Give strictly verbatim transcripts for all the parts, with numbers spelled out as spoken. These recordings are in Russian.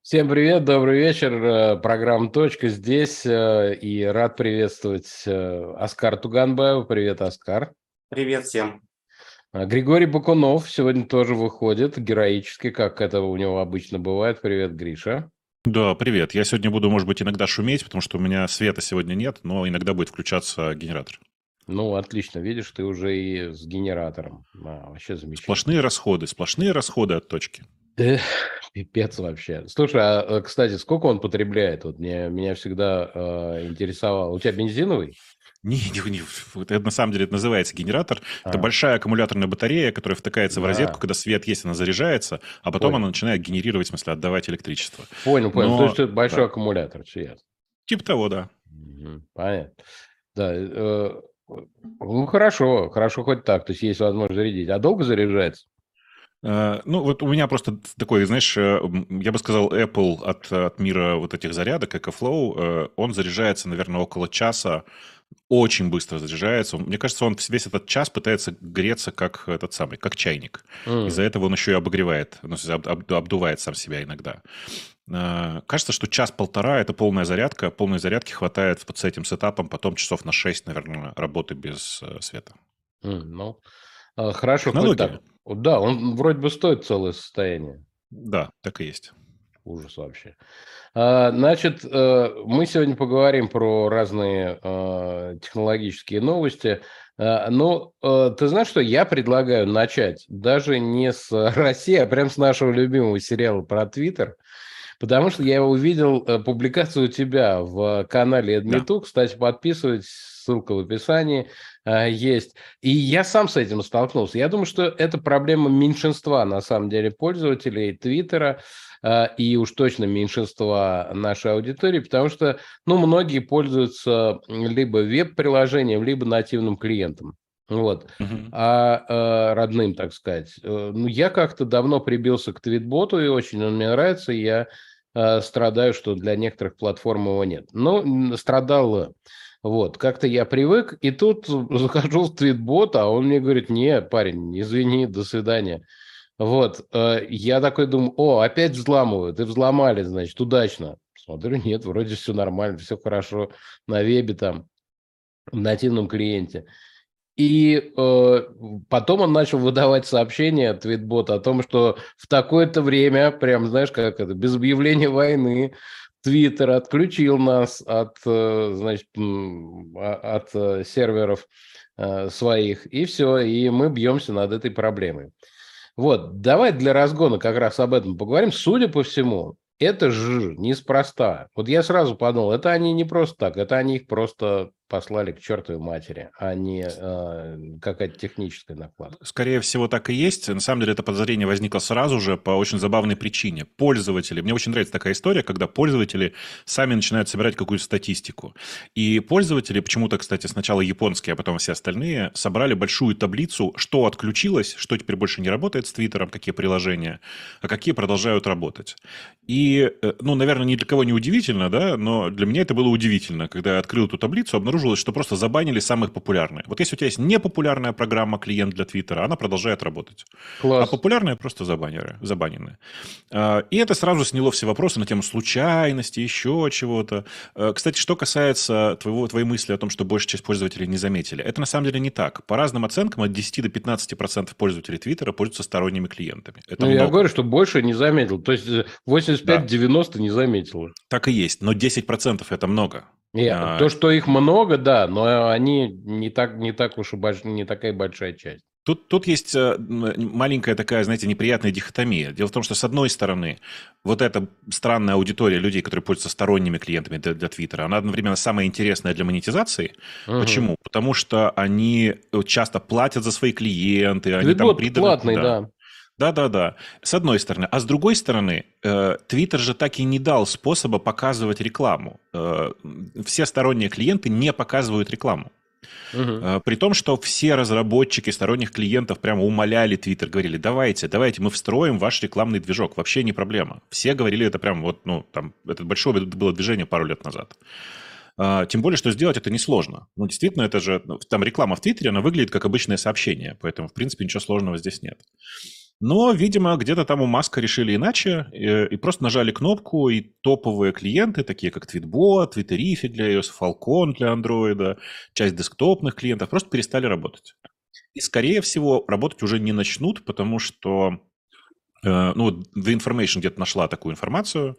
Всем привет, добрый вечер. Э, Программа «Точка» здесь. э, И рад приветствовать э, Оскар Туганбаева. Привет, Оскар. Привет всем. А, Григорий Бакунов сегодня тоже выходит героически, как это у него обычно бывает. Привет, Гриша. Да, привет. Я сегодня буду, может быть, иногда шуметь, потому что у меня света сегодня нет, но иногда будет включаться генератор. Ну, отлично, видишь, ты уже и с генератором. А, вообще замечательно. Сплошные расходы, сплошные расходы от точки. Эх, пипец вообще. Слушай, а, э, кстати, сколько он потребляет? Вот мне, меня всегда э, интересовало. У тебя бензиновый? Не, не, не, это на самом деле это называется генератор. Это А, большая аккумуляторная батарея, которая втыкается в розетку, да, когда свет есть, она заряжается, а потом она понял. начинает генерировать, в смысле, отдавать электричество. Понял, понял. То есть Но, это большой да, аккумулятор, все ясно. типа того, да. Мгм. Понятно. Да, э, ну хорошо, хорошо хоть так, то есть есть возможность зарядить. А долго заряжается? Э, Ну, вот у меня просто такой, знаешь, э, м, я бы сказал, Apple от, от мира вот этих зарядок, EcoFlow, э, он заряжается, наверное, около часа, очень быстро заряжается. Он- Мне кажется, он весь этот час пытается греться как этот самый, как чайник. Из-за М, этого он еще и обогревает, ну, то есть об- об- обдувает сам себя иногда. Э, Кажется, что час-полтора– это полная зарядка. Полной зарядки хватает вот с этим сетапом потом часов на шесть, наверное, работы без э, света. м, ну, а, хорошо, хоть Технология? так. Вот да, он вроде бы стоит целое состояние. Да, так и есть. Ужас вообще. А, Значит, э, мы сегодня поговорим про разные э, технологические новости. А, Ну, э, ты знаешь что, я предлагаю начать даже не с России, а прям с нашего любимого сериала про Твиттер. Потому что я увидел э, публикацию у тебя в канале Да. Эдмиту. Кстати, подписывайтесь, ссылка в описании э, есть. И я сам с этим столкнулся. Я думаю, что это проблема меньшинства, на самом деле, пользователей Твиттера э, и уж точно меньшинства нашей аудитории, потому что, ну, многие пользуются либо веб-приложением, либо нативным клиентом. Вот. Мгм. А э, родным, так сказать. Э, Ну, я как-то давно прибился к твитботу, и очень он мне нравится. И я э, страдаю, что для некоторых платформ его нет. Но м, страдал. Вот, как-то я привык, и тут захожу в твитбот, а он мне говорит: не, парень, извини, до свидания. Вот, э, я такой думаю: о, опять взламывают, и взломали, значит, удачно. Смотрю, нет, вроде все нормально, все хорошо на вебе там, в нативном клиенте. И э, потом он начал выдавать сообщение, твитбот, о том, что в такое-то время, прям, знаешь, как это, без объявления войны, Твиттер отключил нас от, э, значит, м, а- от э, серверов э, своих, и все, и мы бьемся над этой проблемой. Вот, давай для разгона как раз об этом поговорим. Судя по всему, это же неспроста. Вот я сразу подумал, это они не просто так, это они их просто послали к чертовой матери, а не э, какая-то техническая накладка. Скорее всего, так и есть. На самом деле, это подозрение возникло сразу же по очень забавной причине. Пользователи, мне очень нравится такая история, когда пользователи сами начинают собирать какую-то статистику. И пользователи, почему-то, кстати, сначала японские, а потом все остальные, собрали большую таблицу, что отключилось, что теперь больше не работает с Твиттером, какие приложения, а какие продолжают работать. И, э, ну, наверное, ни для кого не удивительно, да, но для меня это было удивительно, когда я открыл эту таблицу, обнаружилось, что просто забанили самых популярные. Вот если у тебя есть непопулярная программа, клиент для Твиттера, она продолжает работать. А Класс. популярные просто забанили, забанены. А, И это сразу сняло все вопросы на тему случайности, еще чего-то. А, Кстати, что касается твоего, твоей мысли о том, что большая часть пользователей не заметили, это на самом деле не так. По разным оценкам от десяти до пятнадцати процентов пользователей Твиттера пользуются сторонними клиентами. Это Ну, я много. говорю, что больше не заметил. То есть э, Да. восемьдесят пять девяносто не заметил. Так и есть, но десять процентов это много. И А, то, что их много, да, но они не так, не так уж и больш... не такая большая часть. Тут, тут есть э, маленькая такая, знаете, неприятная дихотомия. Дело в том, что, с одной стороны, вот эта странная аудитория людей, которые пользуются сторонними клиентами для, для Твиттера, она одновременно самая интересная для монетизации. Угу. Почему? Потому что они часто платят за свои клиенты, они там Твитбот приданы... платный, Да. да. Да-да-да, с одной стороны. А с другой стороны, э, Твиттер же так и не дал способа показывать рекламу. Э, Все сторонние клиенты не показывают рекламу. Угу. Э, При том, что все разработчики сторонних клиентов прямо умоляли Твиттер, говорили: давайте, давайте, мы встроим ваш рекламный движок, вообще не проблема. Все говорили это прямо вот, ну, там, это большое было движение пару лет назад. А, Тем более, что сделать это несложно. Ну, действительно, это же, ну, там реклама в Твиттере, она выглядит как обычное сообщение, поэтому, в принципе, ничего сложного здесь нет. Но, видимо, где-то там у Маска решили иначе, и, и просто нажали кнопку, и топовые клиенты, такие как Tweetbot, Twitterific для iOS, Falcon для Android, часть десктопных клиентов, просто перестали работать. И, скорее всего, работать уже не начнут, потому что, э, ну, The Information где-то нашла такую информацию,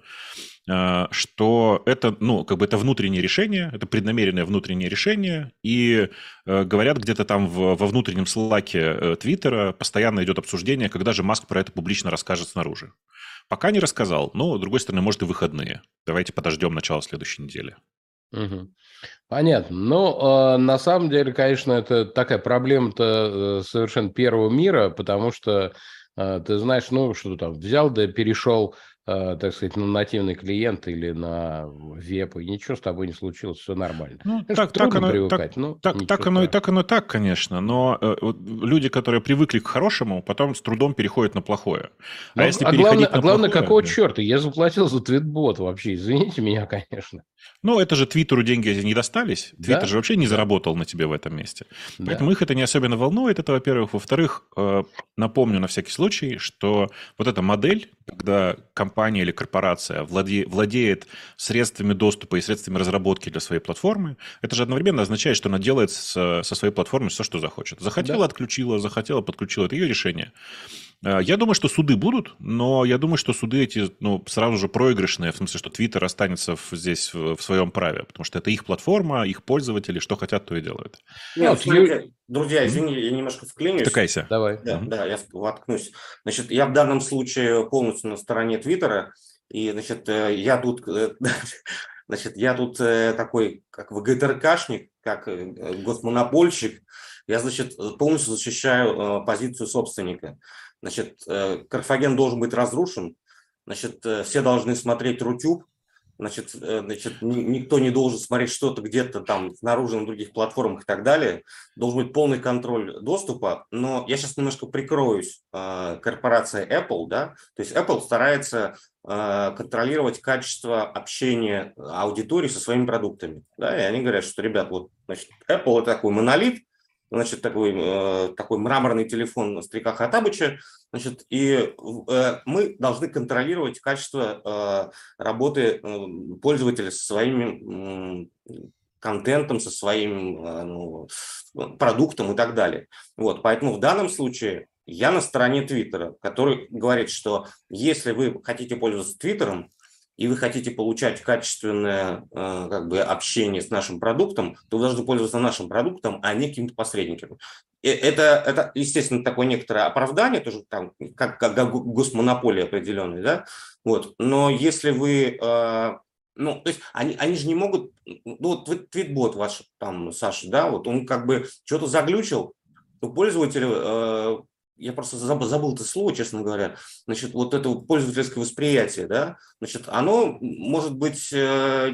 э, что это, ну, как бы это внутреннее решение, это преднамеренное внутреннее решение, и э, говорят, где-то там в, во внутреннем слаке э, Твиттера постоянно идет обсуждение, когда же Маск про это публично расскажет снаружи. Пока не рассказал, но, с другой стороны, может, и выходные. Давайте подождем начала следующей недели. Угу. Понятно. Ну, э, на самом деле, конечно, это такая проблема-то э, совершенно первого мира, потому что э, ты знаешь, ну, что там, взял да перешел, э, так сказать, на нативный клиент или на веб, и ничего с тобой не случилось, все нормально. Ну, Конечно, так, так, трудно оно, привыкать, так, но так, ничего так, оно, и- страшного. так оно и так, конечно, но э, вот люди, которые привыкли к хорошему, потом с трудом переходят на плохое. А Ну, если а главное, переходить а на главное, плохое... какого да. черта? Я заплатил за твитбот вообще, извините меня, конечно. Ну, это же Твиттеру деньги не достались. Твиттер же Да, вообще не да, заработал на тебе в этом месте. Поэтому да. их это не особенно волнует, это, во-первых. Во-вторых, э, напомню на всякий случай, что вот эта модель, когда компания или корпорация владе- владеет средствами доступа и средствами разработки для своей платформы, это же одновременно означает, что она делает с- со своей платформой все, что захочет. Захотела, Да. отключила, захотела, подключила. Это ее решение. Э, Я думаю, что суды будут, но я думаю, что суды эти, ну, сразу же проигрышные, в смысле, что Твиттер останется в- здесь в, в своем праве, потому что это их платформа, их пользователи, что хотят, то и делают. Ну, Нет, вот Ю- смотрите, друзья, М? извини, я немножко вклинюсь. Втыкайся. Давай. Да, Мгм. да, я в- воткнусь. Значит, я в данном случае полностью на стороне Твиттера, и, значит, э, я тут, э, значит, я тут э, такой, как ВГТРКшник, как э, госмонопольщик, я, значит, полностью защищаю э, позицию собственника. Значит, э, Карфаген должен быть разрушен, значит, э, все должны смотреть Рутюб, значит, э, значит, ни- никто не должен смотреть что-то где-то там снаружи на других платформах и так далее. Должен быть полный контроль доступа. Но я сейчас немножко прикроюсь э, корпорацией Apple, да, то есть Apple старается э, контролировать качество общения аудитории со своими продуктами, да, и они говорят, что, ребят, вот, значит, Apple это такой монолит, значит, такой, э, такой мраморный телефон старика Хаттабыча, значит, и э, мы должны контролировать качество э, работы э, пользователя со своим э, контентом, со своим э, ну, продуктом и так далее. Вот, поэтому в данном случае я на стороне Твиттера, который говорит, что если вы хотите пользоваться Твиттером, и вы хотите получать качественное э, как бы, общение с нашим продуктом, то вы должны пользоваться нашим продуктом, а не каким-то посредником. И это, это, естественно, такое некоторое оправдание, тоже там, как, как госмонополия определенная, да? Вот. Но если вы... Э, ну, то есть они, они же не могут... Ну, вот твитбот ваш, там, Саша, да, вот он как бы что-то заглючил, то пользователю... Э, я просто забыл, забыл это слово, честно говоря, значит, вот это вот пользовательское восприятие, да, значит, оно может быть э,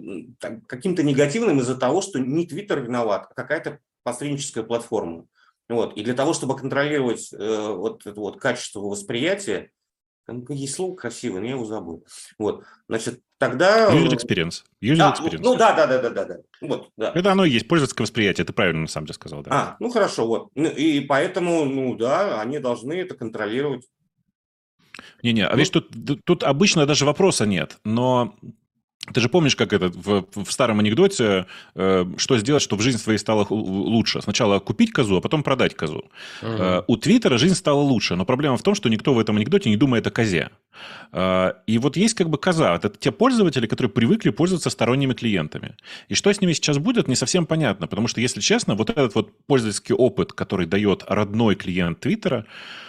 э, каким-то негативным из-за того, что не Твиттер виноват, а какая-то посредническая платформа. Вот. И для того, чтобы контролировать э, вот это вот качество восприятия, там есть слово красивое, но я его забыл. Вот. Значит, тогда... User experience. User А, experience. ну да, да, да, да, да, да. Вот, да. Это оно и есть, пользовательское восприятие, ты правильно на самом деле сказал, да. А, ну хорошо, вот. Ну, и поэтому, ну да, они должны это контролировать. Не-не, а Ну, видишь, тут, тут обычно даже вопроса нет, но ты же помнишь, как это в, в старом анекдоте, э, что сделать, чтобы жизнь твоей стала ху- лучше? Сначала купить козу, а потом продать козу. Э, Мгм. у Твиттера жизнь стала лучше, но проблема в том, что никто в этом анекдоте не думает о козе. Э, и вот есть как бы коза. Это те пользователи, которые привыкли пользоваться сторонними клиентами. И что с ними сейчас будет, не совсем понятно, потому что, если честно, вот этот вот пользовательский опыт, который дает родной клиент Твиттера,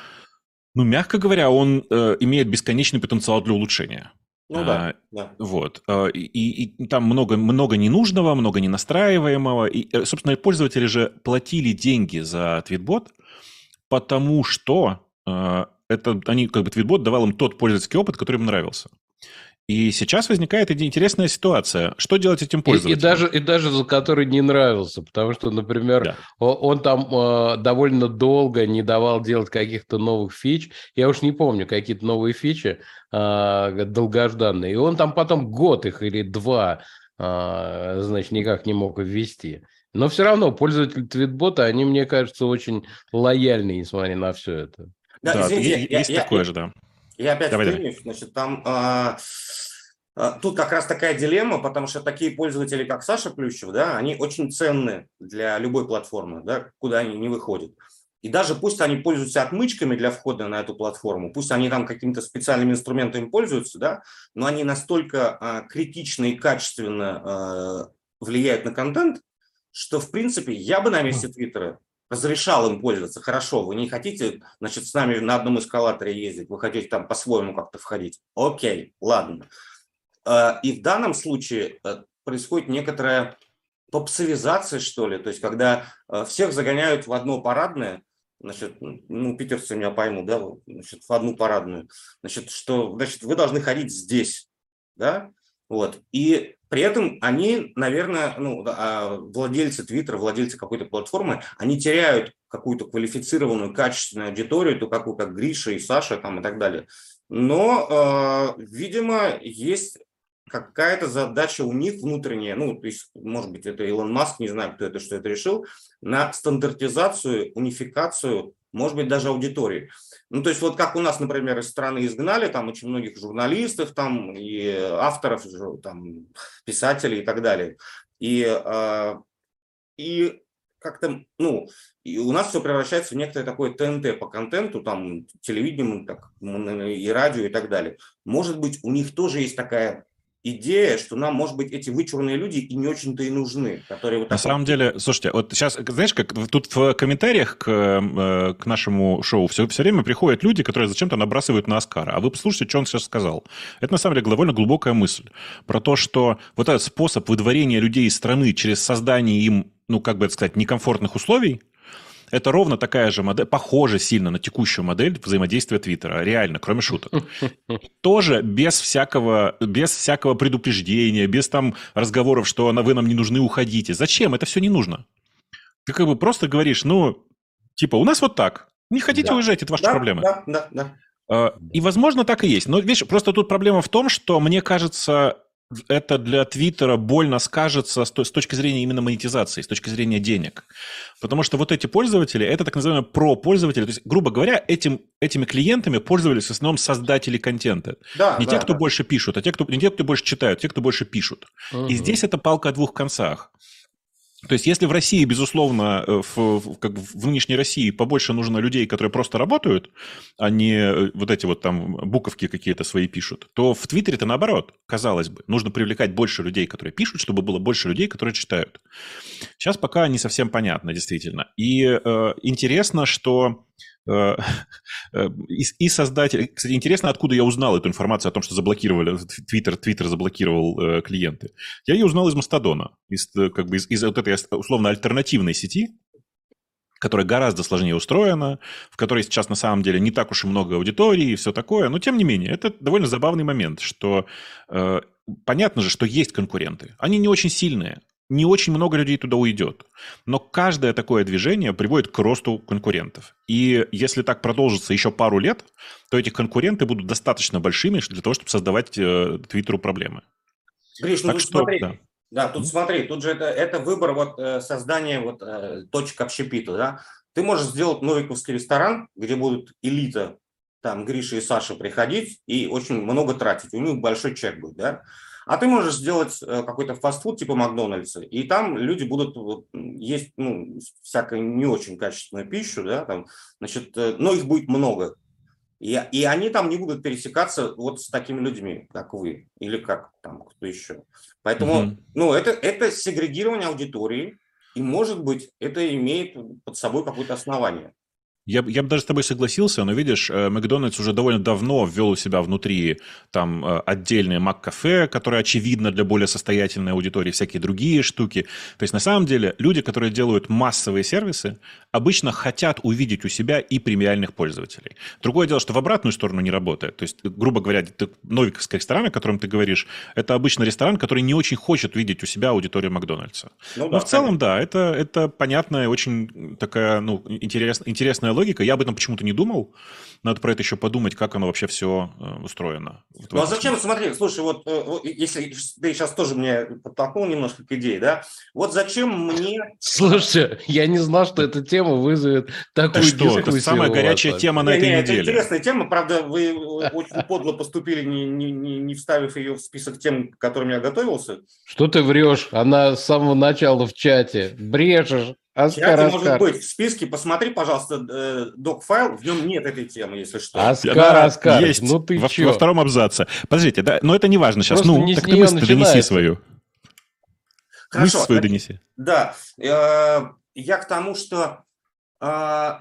ну, мягко говоря, он э, имеет бесконечный потенциал для улучшения. ну А, да, да. Вот. А, И, и- и там много, много ненужного, много ненастраиваемого. И, э, собственно, пользователи же платили деньги за Твитбот, потому что э, это, они, как бы, Твитбот давал им тот пользовательский опыт, который им нравился. И сейчас возникает иде- интересная ситуация. Что делать этим И, и пользователям? даже, и даже за который не нравился, потому что, например, Да. о- он там э, довольно долго не давал делать каких-то новых фич. Я уж не помню, какие-то новые фичи э, долгожданные. И он там потом год их или два, э, значит, никак не мог ввести. Но все равно пользователи твитбота, они, мне кажется, очень лояльны, несмотря на все это. Да, Да, извините, есть я, такое я, же, да. я опять Давай, давай. вклинюсь, значит, там а, а, тут как раз такая дилемма, потому что такие пользователи, как Саша Плющев, да, они очень ценны для любой платформы, да, куда они не выходят. И даже пусть они пользуются отмычками для входа на эту платформу, пусть они там какими-то специальными инструментами пользуются, да, но они настолько а, критично и качественно а, влияют на контент, что, в принципе, я бы на месте Твиттера разрешал им пользоваться. Хорошо, вы не хотите, значит, с нами на одном эскалаторе ездить, вы хотите там по-своему как-то входить. Окей, ладно. И в данном случае происходит некоторая попсовизация, что ли, то есть когда всех загоняют в одно парадное, значит, ну, питерцы меня поймут, да, значит, в одну парадную, значит, что, значит, вы должны ходить здесь, да, вот, и при этом они, наверное, ну, владельцы Твиттера, владельцы какой-то платформы, они теряют какую-то квалифицированную, качественную аудиторию, то какую, как Гриша и Саша там и так далее. Но, э, видимо, есть какая-то задача у них внутренняя, ну, то есть, может быть, это Илон Маск, не знаю, кто это, что это решил, на стандартизацию, унификацию, может быть, даже аудитории. Ну, то есть, вот как у нас, например, из страны изгнали, там, очень многих журналистов, там, и авторов, там, писателей и так далее. И, э, и как-то, ну, и у нас все превращается в некоторое такое ТНТ по контенту, там, телевидению, так, и радио и так далее. Может быть, у них тоже есть такая идея, что нам, может быть, эти вычурные люди и не очень-то и нужны, которые вот На так самом вот... деле, слушайте, вот сейчас, знаешь, как тут в комментариях к, к нашему шоу все, все время приходят люди, которые зачем-то набрасывают на Оскара. А вы послушайте, что он сейчас сказал. Это, на самом деле, довольно глубокая мысль про то, что вот этот способ выдворения людей из страны через создание им, ну, как бы это сказать, некомфортных условий, это ровно такая же модель, похожа сильно на текущую модель взаимодействия Твиттера, реально, кроме шуток. Тоже без всякого, без всякого предупреждения, без там разговоров, что вы нам не нужны, уходите. Зачем? Это все не нужно. Ты как бы просто говоришь, ну, типа, у нас вот так. Не хотите Да. уезжать, это ваша Да, проблема. да, да, да. И, возможно, так и есть. Но, видишь, просто тут проблема в том, что, мне кажется, это для Твиттера больно скажется с точки зрения именно монетизации, с точки зрения денег. Потому что вот эти пользователи, это так называемые про-пользователи. То есть, грубо говоря, этим, этими клиентами пользовались в основном создатели контента. Да, не да, те, кто да. больше пишут, а те, кто, не те, кто больше читают, те, кто больше пишут. Угу. И здесь это палка о двух концах. То есть, если в России, безусловно, в, в, как в нынешней России побольше нужно людей, которые просто работают, а не вот эти вот там буковки какие-то свои пишут, то в Твиттере-то наоборот, казалось бы, нужно привлекать больше людей, которые пишут, чтобы было больше людей, которые читают. Сейчас пока не совсем понятно, действительно. И э, интересно, что... И, и создатель... Кстати, интересно, откуда я узнал эту информацию о том, что заблокировали, Твиттер, Твиттер заблокировал э, клиенты. Я ее узнал из Мастодона, из, как бы из, из вот этой условно альтернативной сети, которая гораздо сложнее устроена, в которой сейчас на самом деле не так уж и много аудитории и все такое, но тем не менее, это довольно забавный момент, что э, понятно же, что есть конкуренты. Они не очень сильные. Не очень много людей туда уйдет. Но каждое такое движение приводит к росту конкурентов. И если так продолжится еще пару лет, то эти конкуренты будут достаточно большими для того, чтобы создавать э, Твиттеру проблемы. Гриш, ну так тут что, смотри, да. да, тут mm-hmm. смотри, тут же это, это выбор вот э, создания вот э, точек общепита, да. Ты можешь сделать новиковский ресторан, где будут элита, там, Гриша и Саша приходить и очень много тратить. У них большой чек будет, да. А ты можешь сделать какой-то фастфуд типа Макдональдса, и там люди будут вот, есть ну, всякую не очень качественную пищу, да, там, значит, но их будет много. И, и они там не будут пересекаться вот с такими людьми, как вы, или как там кто еще. Поэтому, mm-hmm. ну, это, это сегрегирование аудитории, и, может быть, это имеет под собой какое-то основание. Я, я бы даже с тобой согласился, но, видишь, Макдональдс уже довольно давно ввел у себя внутри там отдельное Мак-кафе, которое очевидно для более состоятельной аудитории, всякие другие штуки. То есть, на самом деле, люди, которые делают массовые сервисы, обычно хотят увидеть у себя и премиальных пользователей. Другое дело, что в обратную сторону не работает. То есть, грубо говоря, новиковский ресторан, о котором ты говоришь, это обычно ресторан, который не очень хочет видеть у себя аудиторию Макдональдса. Ну, но да, в целом, конечно. да, это, это понятная, очень такая ну, интерес, интересная логика. Я об этом почему-то не думал. Надо про это еще подумать, как оно вообще все устроено. Вот ну а зачем, смотри, слушай, вот, вот если ты сейчас тоже меня подтолкнул немножко к идее, да, вот зачем мне... Слушай, я не знал, что эта тема тема вызовет такую что, это дискуссию. самая у вас горячая вообще. тема на Не, этой не, это неделе. интересная тема, правда, вы очень подло поступили, не, не, не, не вставив ее в список тем, к которым я готовился. Что ты врешь? Она с самого начала в чате. Брешешь. В Оскар, чате может Оскар. быть, в списке, посмотри, пожалуйста, э, док-файл, в нем нет этой темы, если что. Оскар, Она Оскар, есть ну ты во, чё? во втором абзаце. Подождите, да, но это не важно сейчас. Просто Ну, не так с ты неё мысль донеси начинается. свою. Хорошо, Мысль свою значит, донеси. Да, э, я к тому, что, э,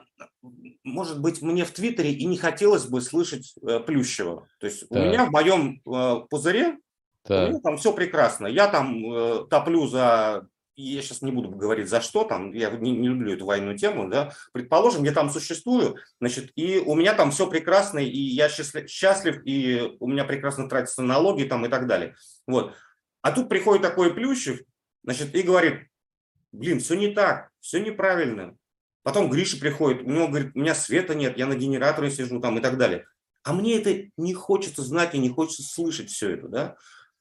может быть, мне в Твиттере и не хотелось бы слышать э, Плющева. То есть у Так. меня в моем э, пузыре, у меня Так. там все прекрасно. Я там э, топлю за... Я сейчас не буду говорить за что, там, я не, не люблю эту военную тему, да. Предположим, я там существую, значит, и у меня там все прекрасно, и я счастлив, счастлив, и у меня прекрасно тратятся налоги там и так далее. Вот. А тут приходит такой Плющев, значит, и говорит: блин, все не так, все неправильно. Потом Гриша приходит, у него говорит: у меня света нет, я на генераторе сижу там и так далее. А мне это не хочется знать и не хочется слышать все это, да.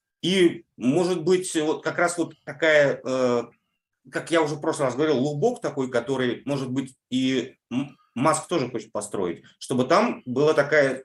И, может быть, вот как раз вот такая, э, как я уже в прошлый раз говорил, лубок такой, который, может быть, и Маск тоже хочет построить, чтобы там была такая,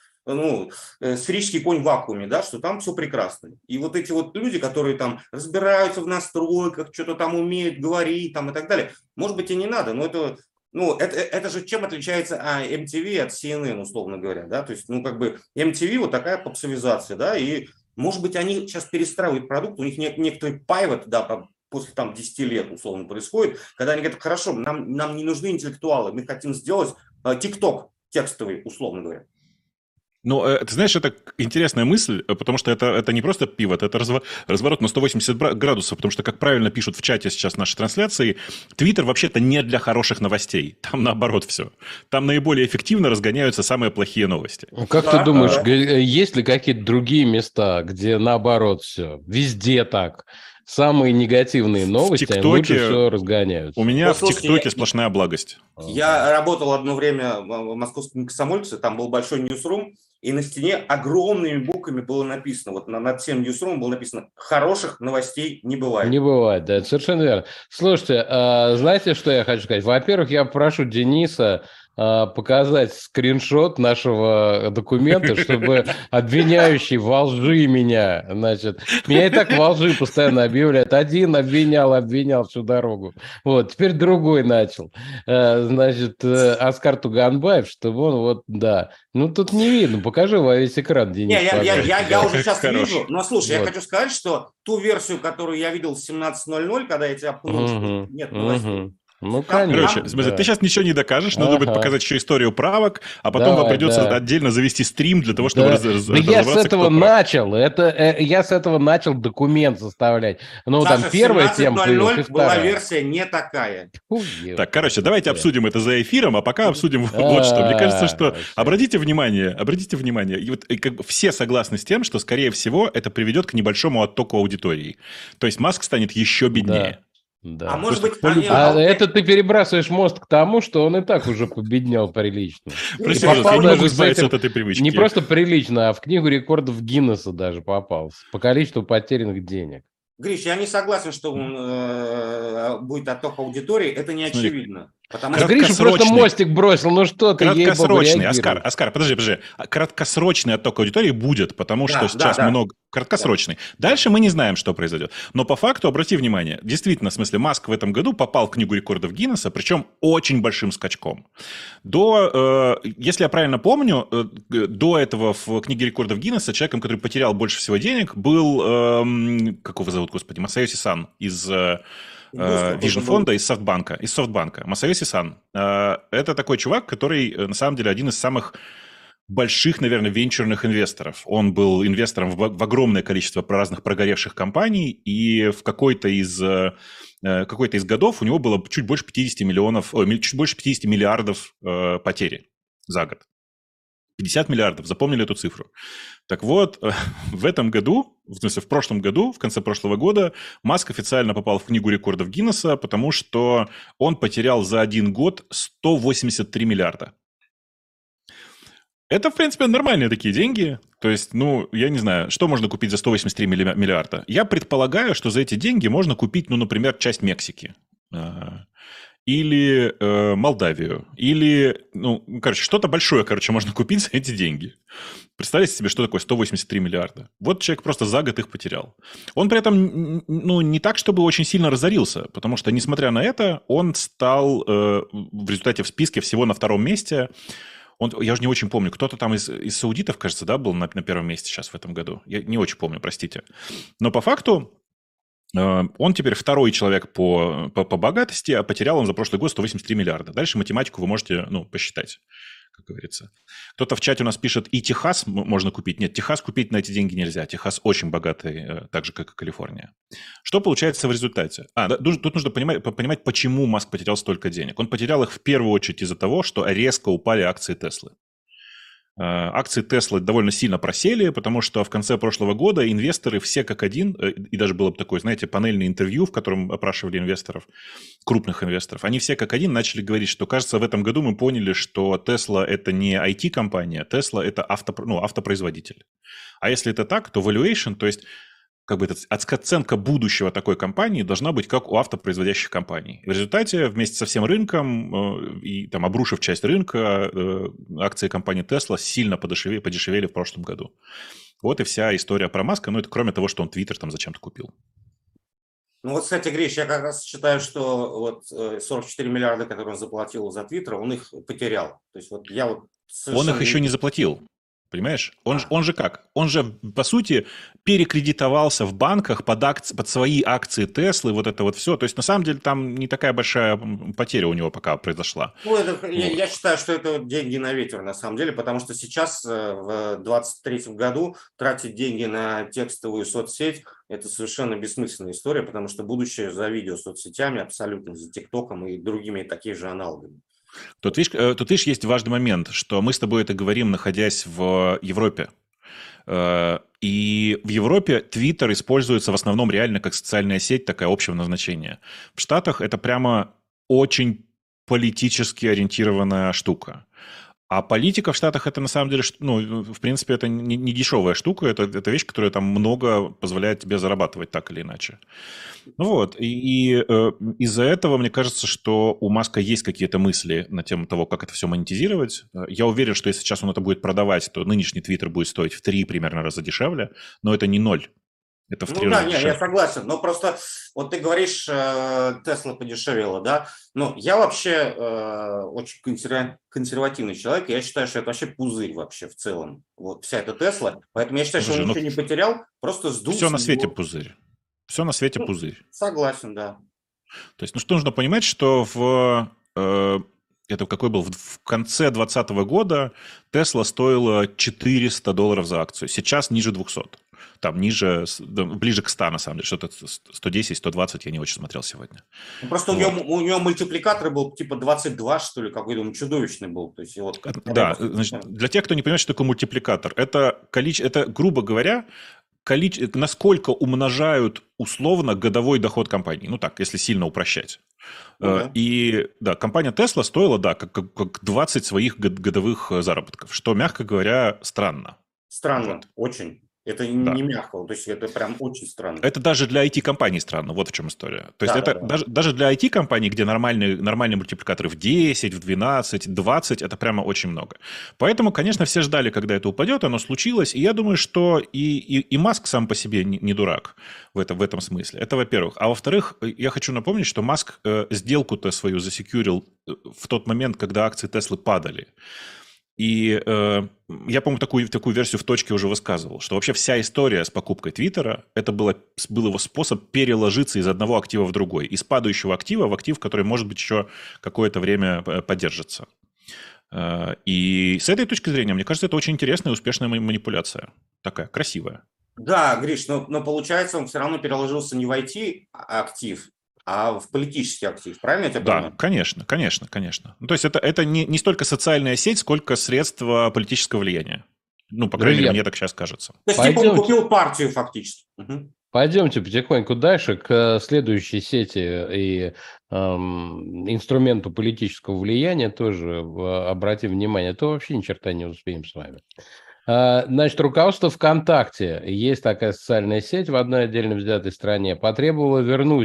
ну, э, сферический конь в вакууме, да, что там все прекрасно. И вот эти вот люди, которые там разбираются в настройках, что-то там умеют говорить там и так далее, может быть, и не надо, но это... Ну, это, это же чем отличается а, эм ти ви от си эн эн, условно говоря, да, то есть, ну, как бы эм ти ви вот такая попсовизация, да, и, может быть, они сейчас перестраивают продукт, у них не, некоторый пайвот, да, после там десяти лет, условно, происходит, когда они говорят: хорошо, нам, нам не нужны интеллектуалы, мы хотим сделать ТикТок текстовый, условно говоря. Ну, э, ты знаешь, это интересная мысль, потому что это, это не просто пивот, это разво- разворот на сто восемьдесят градусов, потому что, как правильно пишут в чате сейчас нашей трансляции, Твиттер вообще-то не для хороших новостей. Там наоборот все. Там наиболее эффективно разгоняются самые плохие новости. Как Да, ты думаешь, да. г- есть ли какие-то другие места, где наоборот все? Везде так. Самые негативные новости, они лучше ТикТоке всего разгоняются. У меня Ну, в слушайте, ТикТоке я- сплошная благость. Я работал одно время в московском комсомольце, там был большой ньюсрум, и на стене огромными буквами было написано, вот над всем ньюсрумом было написано: хороших новостей не бывает. Не бывает, да, это совершенно верно. Слушайте, а, знаете, что я хочу сказать? Во-первых, я прошу Дениса а, показать скриншот нашего документа, чтобы обвиняющий во лжи меня, значит, меня и так во лжи постоянно объявляют. Один обвинял, обвинял всю дорогу. Вот, теперь другой начал. А, значит, э, Оскар Туганбаев, чтобы он вот, да. Ну, тут не видно, покажи во весь экран, Денис, Не, я, я, пожалуйста. я, я уже сейчас Хорош. вижу, но слушай, Вот. я хочу сказать, что ту версию, которую я видел в семнадцать ноль ноль, когда я тебя пнул, что Мгм, нет новостей. мгм. Ну, Там- конечно. Короче, в смысле, да. ты сейчас ничего не докажешь, надо будет Ага. показать еще историю правок, а потом Давай, вам придется да. отдельно завести стрим для того, чтобы Да, раз- раз- да я с разобраться, этого кто прав. начал. Это, э, я с этого начал документ составлять. Ну, Саша, там в первая семнадцать тема ноль появилась, и ноль была вторая. версия не такая. Фу, Так, короче, давайте ебать. обсудим это за эфиром, а пока обсудим вот что. Мне кажется, что вообще. обратите внимание, обратите внимание, и вот и как бы все согласны с тем, что, скорее всего, это приведет к небольшому оттоку аудитории. То есть Маск станет еще беднее. Да. А может Просто быть, по-любому. они- А а вот это ты перебрасываешь мост к тому, что он и так уже победнел прилично. Прости, И пожалуйста, попал я не могу даже с избавиться этим- от этой привычки. Не просто прилично, а в книгу рекордов Гиннесса даже попался. По количеству потерянных денег. Гриш, я не согласен, что он, э, будет отток аудитории, это не Смотри, очевидно. Потому А что Гриша просто краткосрочный. мостик бросил, ну что ты, ей-богу, Краткосрочный, реагируешь. Оскар, Оскар, подожди, подожди. А Краткосрочный отток аудитории будет, потому Да, что да, сейчас да. много... Краткосрочный. Дальше мы не знаем, что произойдет. Но по факту, обрати внимание, действительно, в смысле, Маск в этом году попал в книгу рекордов Гиннесса, причем очень большим скачком. До, э, если я правильно помню, э, до этого в книге рекордов Гиннесса человеком, который потерял больше всего денег, был, э, как его зовут, господи, Масайоси Сан из... Э, Густав Vision был. фонда из Софтбанка, из Софтбанка. Масайоси Сан. Э, Это такой чувак, который, э, на самом деле, один из самых больших, наверное, венчурных инвесторов. Он был инвестором в, в огромное количество разных прогоревших компаний, и в какой-то из, э, какой-то из годов у него было чуть больше пятьдесят миллионов, ой, чуть больше пятьдесят миллиардов э, потери за год. пятьдесят миллиардов, запомнили эту цифру. Так вот, в этом году, в смысле, в прошлом году, в конце прошлого года, Маск официально попал в книгу рекордов Гиннесса, потому что он потерял за один год сто восемьдесят три миллиарда. Это, в принципе, нормальные такие деньги. То есть, ну, я не знаю, что можно купить за сто восемьдесят три миллиарда. Я предполагаю, что за эти деньги можно купить, ну, например, часть Мексики. или э, Молдавию, или, ну, короче, что-то большое, короче, можно купить за эти деньги. Представляете себе, что такое сто восемьдесят три миллиарда? Вот человек просто за год их потерял. Он при этом, ну, не так, чтобы очень сильно разорился, потому что, несмотря на это, он стал э, в результате в списке всего на втором месте. Он, я уже не очень помню, кто-то там из, из саудитов, кажется, да, был на, на первом месте сейчас в этом году. Я не очень помню, простите. Но по факту он теперь второй человек по, по, по богатости, а потерял он за прошлый год сто восемьдесят три миллиарда. Дальше математику вы можете, ну, посчитать, как говорится. Кто-то в чате у нас пишет, и Техас можно купить. Нет, Техас купить на эти деньги нельзя. Техас очень богатый, так же, как и Калифорния. Что получается в результате? А, да, тут нужно понимать, понимать, почему Маск потерял столько денег. Он потерял их в первую очередь из-за того, что резко упали акции Теслы. Акции Теслы довольно сильно просели, потому что в конце прошлого года инвесторы все как один, и даже было бы такое, знаете, панельное интервью, в котором опрашивали инвесторов, крупных инвесторов, они все как один начали говорить, что, кажется, в этом году мы поняли, что Tesla это не ай ти-компания, Tesla это авто, ну, автопроизводитель. А если это так, то valuation, то есть как бы оценка будущего такой компании должна быть как у автопроизводящих компаний. В результате вместе со всем рынком и там обрушив часть рынка, акции компании Tesla сильно подешевели, подешевели в прошлом году. Вот и вся история про Маска, ну это кроме того, что он Twitter там зачем-то купил. Ну вот, кстати, Гриш, я как раз считаю, что вот сорок четыре миллиарда, которые он заплатил за Twitter, он их потерял. То есть вот я вот совершенно... Он их еще не заплатил. Понимаешь? Он, а. он же как? Он же, по сути, перекредитовался в банках под, акции, под свои акции Теслы, вот это вот все. То есть, на самом деле, там не такая большая потеря у него пока произошла. Ну, это, вот. я, я считаю, что это деньги на ветер, на самом деле, потому что сейчас, в двадцать третьем году, тратить деньги на текстовую соцсеть – это совершенно бессмысленная история, потому что будущее за видео соцсетями, абсолютно за ТикТоком и другими такими же аналогами. Тут видишь, тут, видишь, есть важный момент, что мы с тобой это говорим, находясь в Европе. И в Европе Twitter используется в основном реально как социальная сеть, такая общего назначения. В Штатах это прямо очень политически ориентированная штука. А политика в Штатах это на самом деле, ну, в принципе, это не, не дешевая штука, это, это вещь, которая там много позволяет тебе зарабатывать так или иначе. Ну вот, и, и э, из-за этого мне кажется, что у Маска есть какие-то мысли на тему того, как это все монетизировать. Я уверен, что если сейчас он это будет продавать, то нынешний Твиттер будет стоить в три примерно раза дешевле, но это не ноль. Это в ну три да, раза нет, дешевле. Я согласен, но просто вот ты говоришь, Тесла подешевела, да, но я вообще э, очень консерва- консервативный человек, и я считаю, что это вообще пузырь вообще в целом, вот вся эта Тесла, поэтому я считаю, Слушай, что он ну, ничего не потерял, просто сдул. Все на свете пузырь. Все на свете ну, пузырь. Согласен, да. То есть, ну что нужно понимать, что в... Э, это какой был? В конце двадцатого года Тесла стоила четыреста долларов за акцию. Сейчас ниже двухсот. Там ниже, ближе к ста, на самом деле. Что-то сто десять - сто двадцать, я не очень смотрел сегодня. Просто вот. у, него, у него мультипликатор был типа двадцать два, что ли, какой-то он чудовищный был. То есть, вот, да, значит, для тех, кто не понимает, что такое мультипликатор, это, количе... это грубо говоря, количе... насколько умножают условно годовой доход компании. Ну так, если сильно упрощать. Ну, да. И да, компания Tesla стоила, да, как, как, как двадцать своих годовых заработков, что, мягко говоря, странно. Странно, вот. Очень. Это да. не мягко, то есть это прям очень странно. Это даже для ай ти-компаний странно, вот в чем история. То есть да, это да, да. Даже, даже для ай ти-компаний, где нормальные, нормальные мультипликаторы в десять, в двенадцать, двадцать, это прямо очень много. Поэтому, конечно, все ждали, когда это упадет, оно случилось, и я думаю, что и, и, и Маск сам по себе не, не дурак в, это, в этом смысле. Это во-первых. А во-вторых, я хочу напомнить, что Маск э, сделку-то свою засекьюрил в тот момент, когда акции Теслы падали. И э, я, по-моему, такую, такую версию в точке уже высказывал, что вообще вся история с покупкой Твиттера, это было, был его способ переложиться из одного актива в другой, из падающего актива в актив, который, может быть, еще какое-то время поддержится. Э, и с этой точки зрения, мне кажется, это очень интересная и успешная манипуляция. Такая, красивая. Да, Гриш, но, но получается, он все равно переложился не в ай ти-актив, а в политический актив, правильно я тебя да, понимаю? Да, конечно, конечно, конечно. Ну, то есть это, это не, не столько социальная сеть, сколько средство политического влияния. Ну, по крайней мере, мне так сейчас кажется. То есть, типа, он купил партию фактически. Угу. Пойдемте потихоньку дальше к следующей сети и эм, инструменту политического влияния тоже обратим внимание. То вообще ни черта не успеем с вами. Значит, руководство ВКонтакте, есть такая социальная сеть в одной отдельно взятой стране, потребовало вернуть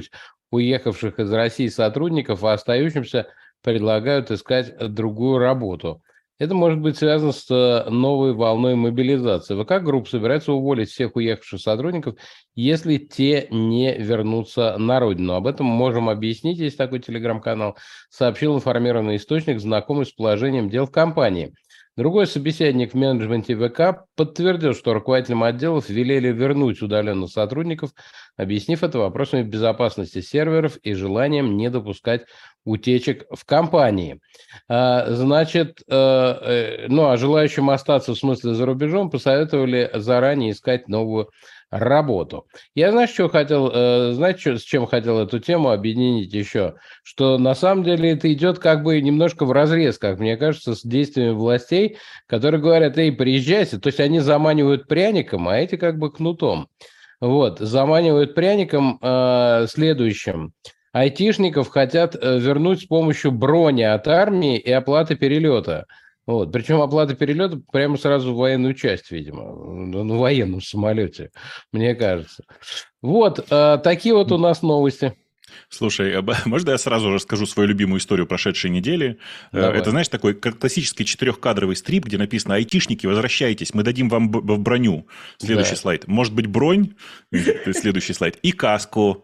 уехавших из России сотрудников, а остающимся предлагают искать другую работу. Это может быть связано с э, новой волной мобилизации. ВК-групп собирается уволить всех уехавших сотрудников, если те не вернутся на родину. Об этом можем объяснить, есть такой телеграм-канал, сообщил информированный источник, знакомый с положением дел в компании. Другой собеседник в менеджменте ВК подтвердил, что руководителям отделов велели вернуть удаленных сотрудников, объяснив это вопросами безопасности серверов и желанием не допускать утечек в компании. А, значит, э, э, ну а желающим остаться, в смысле, за рубежом, посоветовали заранее искать новую работу. Я, знаешь, что хотел, э, знаете, что, с чем хотел эту тему объединить еще? Что на самом деле это идет как бы немножко вразрез, как мне кажется, с действиями властей, которые говорят: эй, приезжайте. То есть они заманивают пряником, а эти как бы кнутом. Вот, заманивают пряником э, следующим. Айтишников хотят э, вернуть с помощью брони от армии и оплаты перелета. Вот. Причем оплата перелета прямо сразу в военную часть, видимо, на военном самолете, мне кажется. Вот, э, такие вот у нас новости. Слушай, а можно я сразу расскажу свою любимую историю прошедшей недели? Давай. Это, знаешь, такой классический четырехкадровый стрип, где написано: айтишники, возвращайтесь, мы дадим вам б- в броню. Следующий Да. слайд. Может быть, бронь? Следующий слайд. И каску.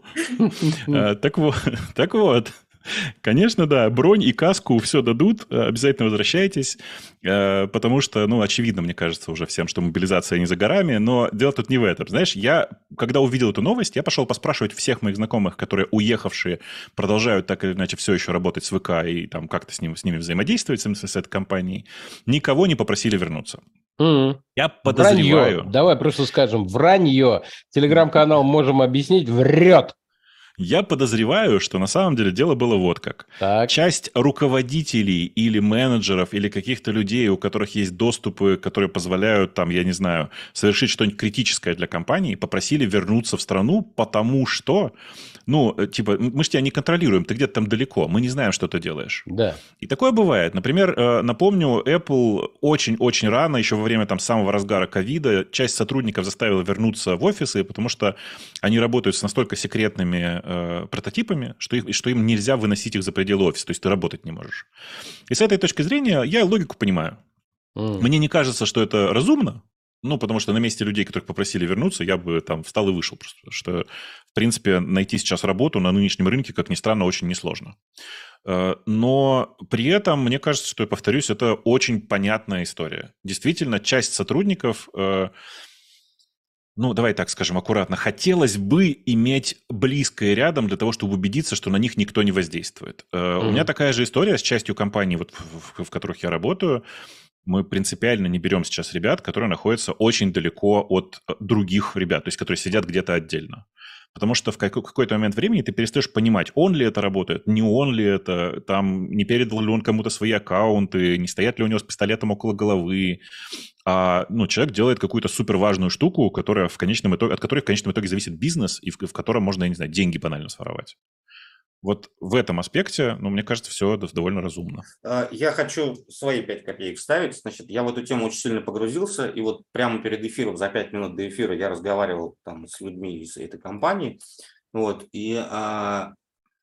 Так вот, так вот. Конечно, да, бронь и каску все дадут, обязательно возвращайтесь, потому что, ну, очевидно, мне кажется, уже всем, что мобилизация не за горами, но дело тут не в этом. Знаешь, я, когда увидел эту новость, я пошел поспрашивать всех моих знакомых, которые уехавшие, продолжают так или иначе все еще работать с ВК и там как-то с, ним, с ними взаимодействовать, с, с этой компанией. Никого не попросили вернуться. Mm. Я подозреваю... Вранье. Давай просто скажем, вранье. Телеграм-канал «Можем объяснить» врет. Я подозреваю, что на самом деле дело было вот как. Так. Часть руководителей или менеджеров, или каких-то людей, у которых есть доступы, которые позволяют, там, я не знаю, совершить что-нибудь критическое для компании, попросили вернуться в страну, потому что, ну, типа, мы же тебя не контролируем, ты где-то там далеко, мы не знаем, что ты делаешь. Да. И такое бывает. Например, напомню, Apple очень-очень рано, еще во время там самого разгара ковида, часть сотрудников заставила вернуться в офисы, потому что они работают с настолько секретными э, прототипами, что, их, что им нельзя выносить их за пределы офиса, то есть ты работать не можешь. И с этой точки зрения я логику понимаю. Mm. Мне не кажется, что это разумно, ну, потому что на месте людей, которых попросили вернуться, я бы там встал и вышел просто, что, в принципе, найти сейчас работу на нынешнем рынке, как ни странно, очень несложно. Но при этом, мне кажется, что, я повторюсь, это очень понятная история. Действительно, часть сотрудников, ну, давай так скажем аккуратно, хотелось бы иметь близкое рядом для того, чтобы убедиться, что на них никто не воздействует. Mm-hmm. У меня такая же история с частью компаний, вот, в, в которых я работаю. Мы принципиально не берем сейчас ребят, которые находятся очень далеко от других ребят, то есть которые сидят где-то отдельно. Потому что в какой-то момент времени ты перестаешь понимать, он ли это работает, не он ли это, там, не передал ли он кому-то свои аккаунты, не стоят ли у него с пистолетом около головы. А, ну, человек делает какую-то суперважную штуку, которая в конечном итоге, от которой в конечном итоге зависит бизнес, и в, в котором можно, я не знаю, деньги банально своровать. Вот в этом аспекте, ну, мне кажется, все довольно разумно. Я хочу свои пять копеек вставить. Значит, я в эту тему очень сильно погрузился, и вот прямо перед эфиром, за пять минут до эфира, я разговаривал там с людьми из этой компании. Вот, и а,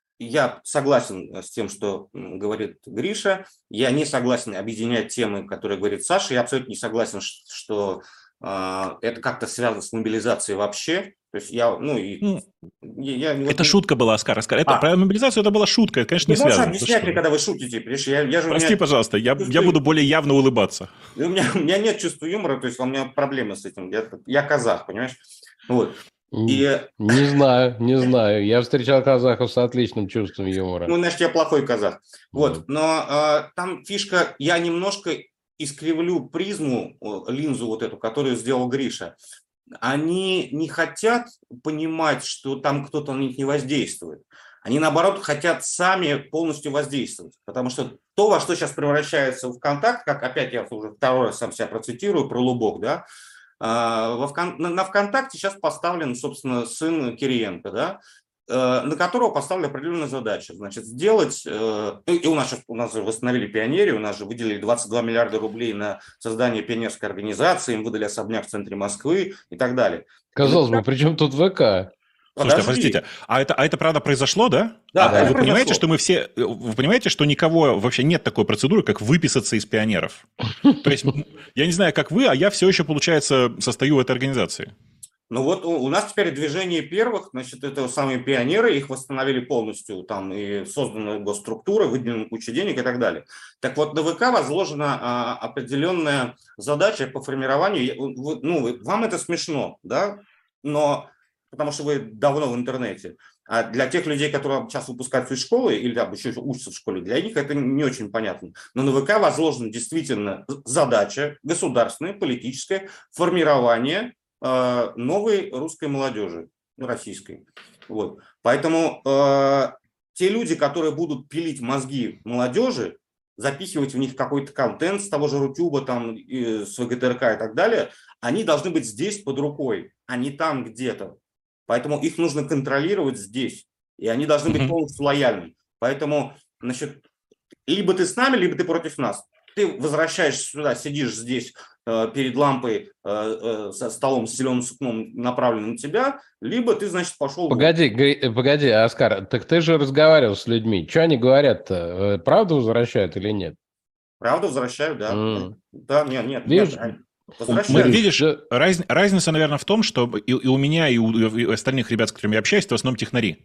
я согласен с тем, что говорит Гриша. Я не согласен объединять темы, которые говорит Саша. Я абсолютно не согласен, что а, это как-то связано с мобилизацией вообще. То есть я, ну и... Ну, я, я, это вот, шутка была, Оскар. Оскар. Это, а. Про мобилизацию это была шутка, это, конечно, Ты не связано. Можешь объяснять мне, когда вы шутите? Я, я же Прости, меня... пожалуйста, я, я буду более явно улыбаться. У меня, у меня нет чувства юмора, то есть у меня проблемы с этим. Я, я казах, понимаешь? Вот. И... Не знаю, не знаю. Я встречал казахов с отличным чувством юмора. Ну, значит, я плохой казах. Вот. Но а, там фишка, я немножко искривлю призму, линзу вот эту, которую сделал Гриша. Они не хотят понимать, что там кто-то на них не воздействует. Они, наоборот, хотят сами полностью воздействовать. Потому что то, во что сейчас превращается в ВКонтакт, как опять я уже второй раз сам себя процитирую про Лубок, да, во Вкон... на ВКонтакте сейчас поставлен, собственно, сын Кириенко, да, на которого поставили определенную задачу. Значит, сделать... И у нас, у нас же восстановили пионерию, у нас же выделили двадцать два миллиарда рублей на создание пионерской организации, им выдали особняк в центре Москвы и так далее. Казалось бы, при чем тут ВК? Слушайте, а подождите, а это, а это правда произошло, да? Да, а да, вы это понимаете, произошло. что мы все, вы понимаете, что никого вообще нет такой процедуры, как выписаться из пионеров? То есть, я не знаю, как вы, а я все еще, получается, состою в этой организации. Ну вот у, у нас теперь движение первых, значит, это самые пионеры, их восстановили полностью, там и созданы госструктуры, выделена куча денег и так далее. Так вот, на ВК возложена а, определенная задача по формированию, вы, ну, вам это смешно, да, но потому что вы давно в интернете. А для тех людей, которые сейчас выпускаются из школы или там, еще учатся в школе, для них это не очень понятно. Но на ВК возложена действительно задача государственная, политическая, формирование новой русской молодежи, российской. Вот. Поэтому э, те люди, которые будут пилить мозги молодежи, запихивать в них какой-то контент с того же Рутюба, там, и, с ВГТРК и так далее, они должны быть здесь под рукой, а не там где-то. Поэтому их нужно контролировать здесь, и они должны быть полностью лояльны. Поэтому, значит, либо ты с нами, либо ты против нас. Ты возвращаешься сюда, сидишь здесь э, перед лампой э, э, со столом с зеленым сукном, направленным на тебя, либо ты, значит, пошел... Погоди, г- погоди, Оскар, так ты же разговаривал с людьми. Что они говорят-то? Правду возвращают или нет? Правду возвращают, да. Mm. Да, нет, нет, Видишь, нет. Мы, видишь, раз, разница, наверное, в том, что и, и у меня, и у, и у остальных ребят, с которыми я общаюсь, это в основном технари.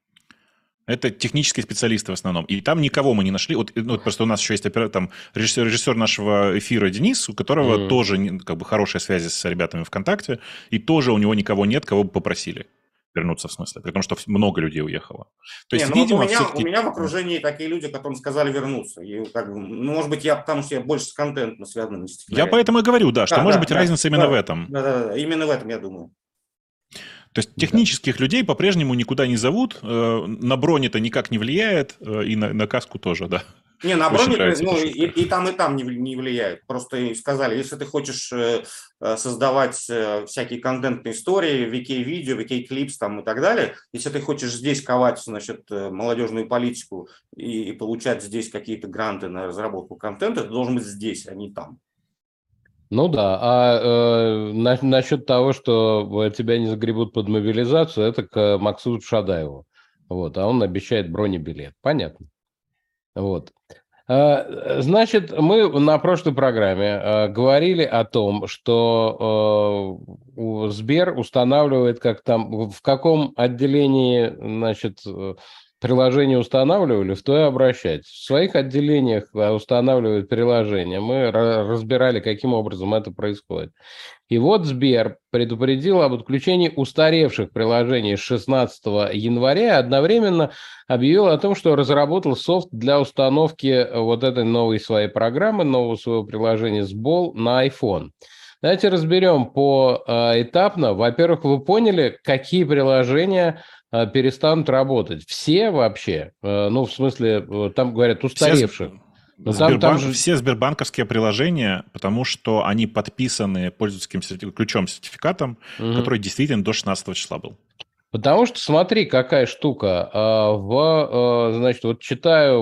Это технические специалисты в основном. И там никого мы не нашли. Вот, ну, просто у нас еще есть опера... там, режиссер, режиссер нашего эфира Денис, у которого mm. тоже как бы хорошие связи с ребятами ВКонтакте, и тоже у него никого нет, кого бы попросили вернуться, в смысле, при том, что много людей уехало. То есть, не, ну видимо, вот у, меня, все-таки... у меня в окружении такие люди, которым сказали вернуться. И, как бы, ну, может быть, я, потому что я больше с контентом связан. Я поэтому и говорю, да, что да, может да, быть да, разница да, именно да, в этом. Да, да, да, именно в этом, я думаю. То есть технических да. людей по-прежнему никуда не зовут, на бронь это никак не влияет, и на, на каску тоже, да. Не, на бронь, ну, и, и там, и там не, не влияет. Просто сказали, если ты хочешь создавать всякие контентные истории, ви кей-видео, ви кей-клипс там и так далее, если ты хочешь здесь ковать, значит, молодежную политику и, и получать здесь какие-то гранты на разработку контента, ты должен быть здесь, а не там. Ну да, а э, на, насчет того, что тебя не загребут под мобилизацию, это к Максуту Шадаеву. Вот, а он обещает бронебилет. Понятно. Вот. А, значит, мы на прошлой программе а, говорили о том, что а, Сбер устанавливает, как там, в каком отделении, значит, приложение устанавливали, в то и обращайтесь. В своих отделениях устанавливают приложение. Мы разбирали, каким образом это происходит. И вот Сбер предупредил об отключении устаревших приложений с шестнадцатого января и одновременно объявил о том, что разработал софт для установки вот этой новой своей программы, нового своего приложения Сбол на iPhone. Давайте разберем поэтапно. Во-первых, вы поняли, какие приложения перестанут работать? Все вообще? Ну, в смысле, там говорят, устаревших. Все, Сбербанк, там, там же... все сбербанковские приложения, потому что они подписаны пользовательским сертиф... ключом, сертификатом, угу. который действительно до шестнадцатого числа был. Потому что, смотри, какая штука. В, значит, вот читаю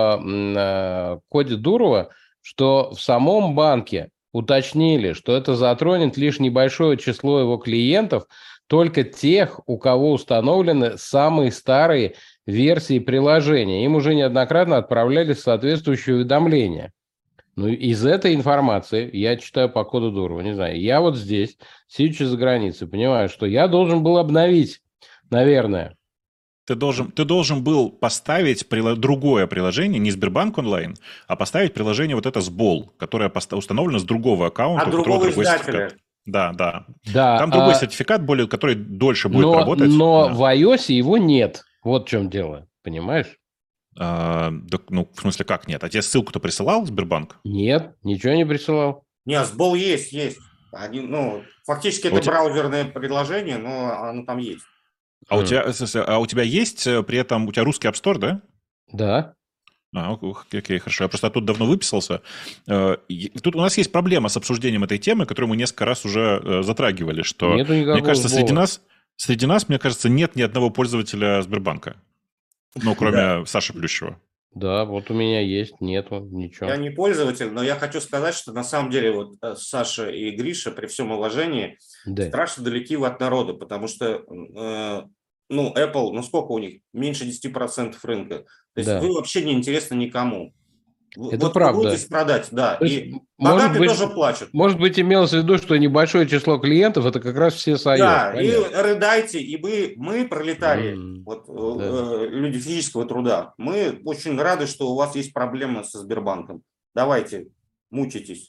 в коде Дурова, что в самом банке уточнили, что это затронет лишь небольшое число его клиентов, только тех, у кого установлены самые старые версии приложения. Им уже неоднократно отправляли соответствующие уведомления. Ну, из этой информации, я читаю по коду Дурова, не знаю, я вот здесь, сидячи за границей, понимаю, что я должен был обновить, наверное. Ты должен, ты должен был поставить прило- другое приложение, не Сбербанк онлайн, а поставить приложение вот это Сбол, которое поста- установлено с другого аккаунта, а у которого другой издателя. сертификат. Да, да. да Там другой а... сертификат, более, который дольше будет но, работать. Но да. в iOS его нет. Вот в чем дело, понимаешь? А, да, ну, в смысле, как нет? А тебе ссылку-то присылал Сбербанк? Нет, ничего не присылал. Нет, Сбол есть, есть. Они, ну, фактически это у браузерное предложение, но оно там есть. А, mm. у тебя, а у тебя есть при этом, у тебя русский App Store, да? Да. А, окей, окей, хорошо. Я просто оттуда давно выписался. Тут у нас есть проблема с обсуждением этой темы, которую мы несколько раз уже затрагивали, что, Нету мне кажется, сбола. среди нас, среди нас, мне кажется, нет ни одного пользователя Сбербанка. Ну, кроме да. Саши Плющева. Да, вот у меня есть, нету, ничего. Я не пользователь, но я хочу сказать, что на самом деле вот Саша и Гриша, при всем уважении, да. страшно далеки от народа, потому что э, ну, Apple, ну сколько у них? Меньше десяти процентов рынка. То есть Да, вы вообще не интересны никому. Вы- это Вот попробуйте правда. продать, да. То есть, И может богатые быть, тоже плачут. может быть, имелось в виду, что небольшое число клиентов – это как раз все с iOS. Да, и Понятно. рыдайте, и мы, мы пролетарии, М, вот, да. э, люди физического труда, мы очень рады, что у вас есть проблемы со Сбербанком. Давайте, мучайтесь,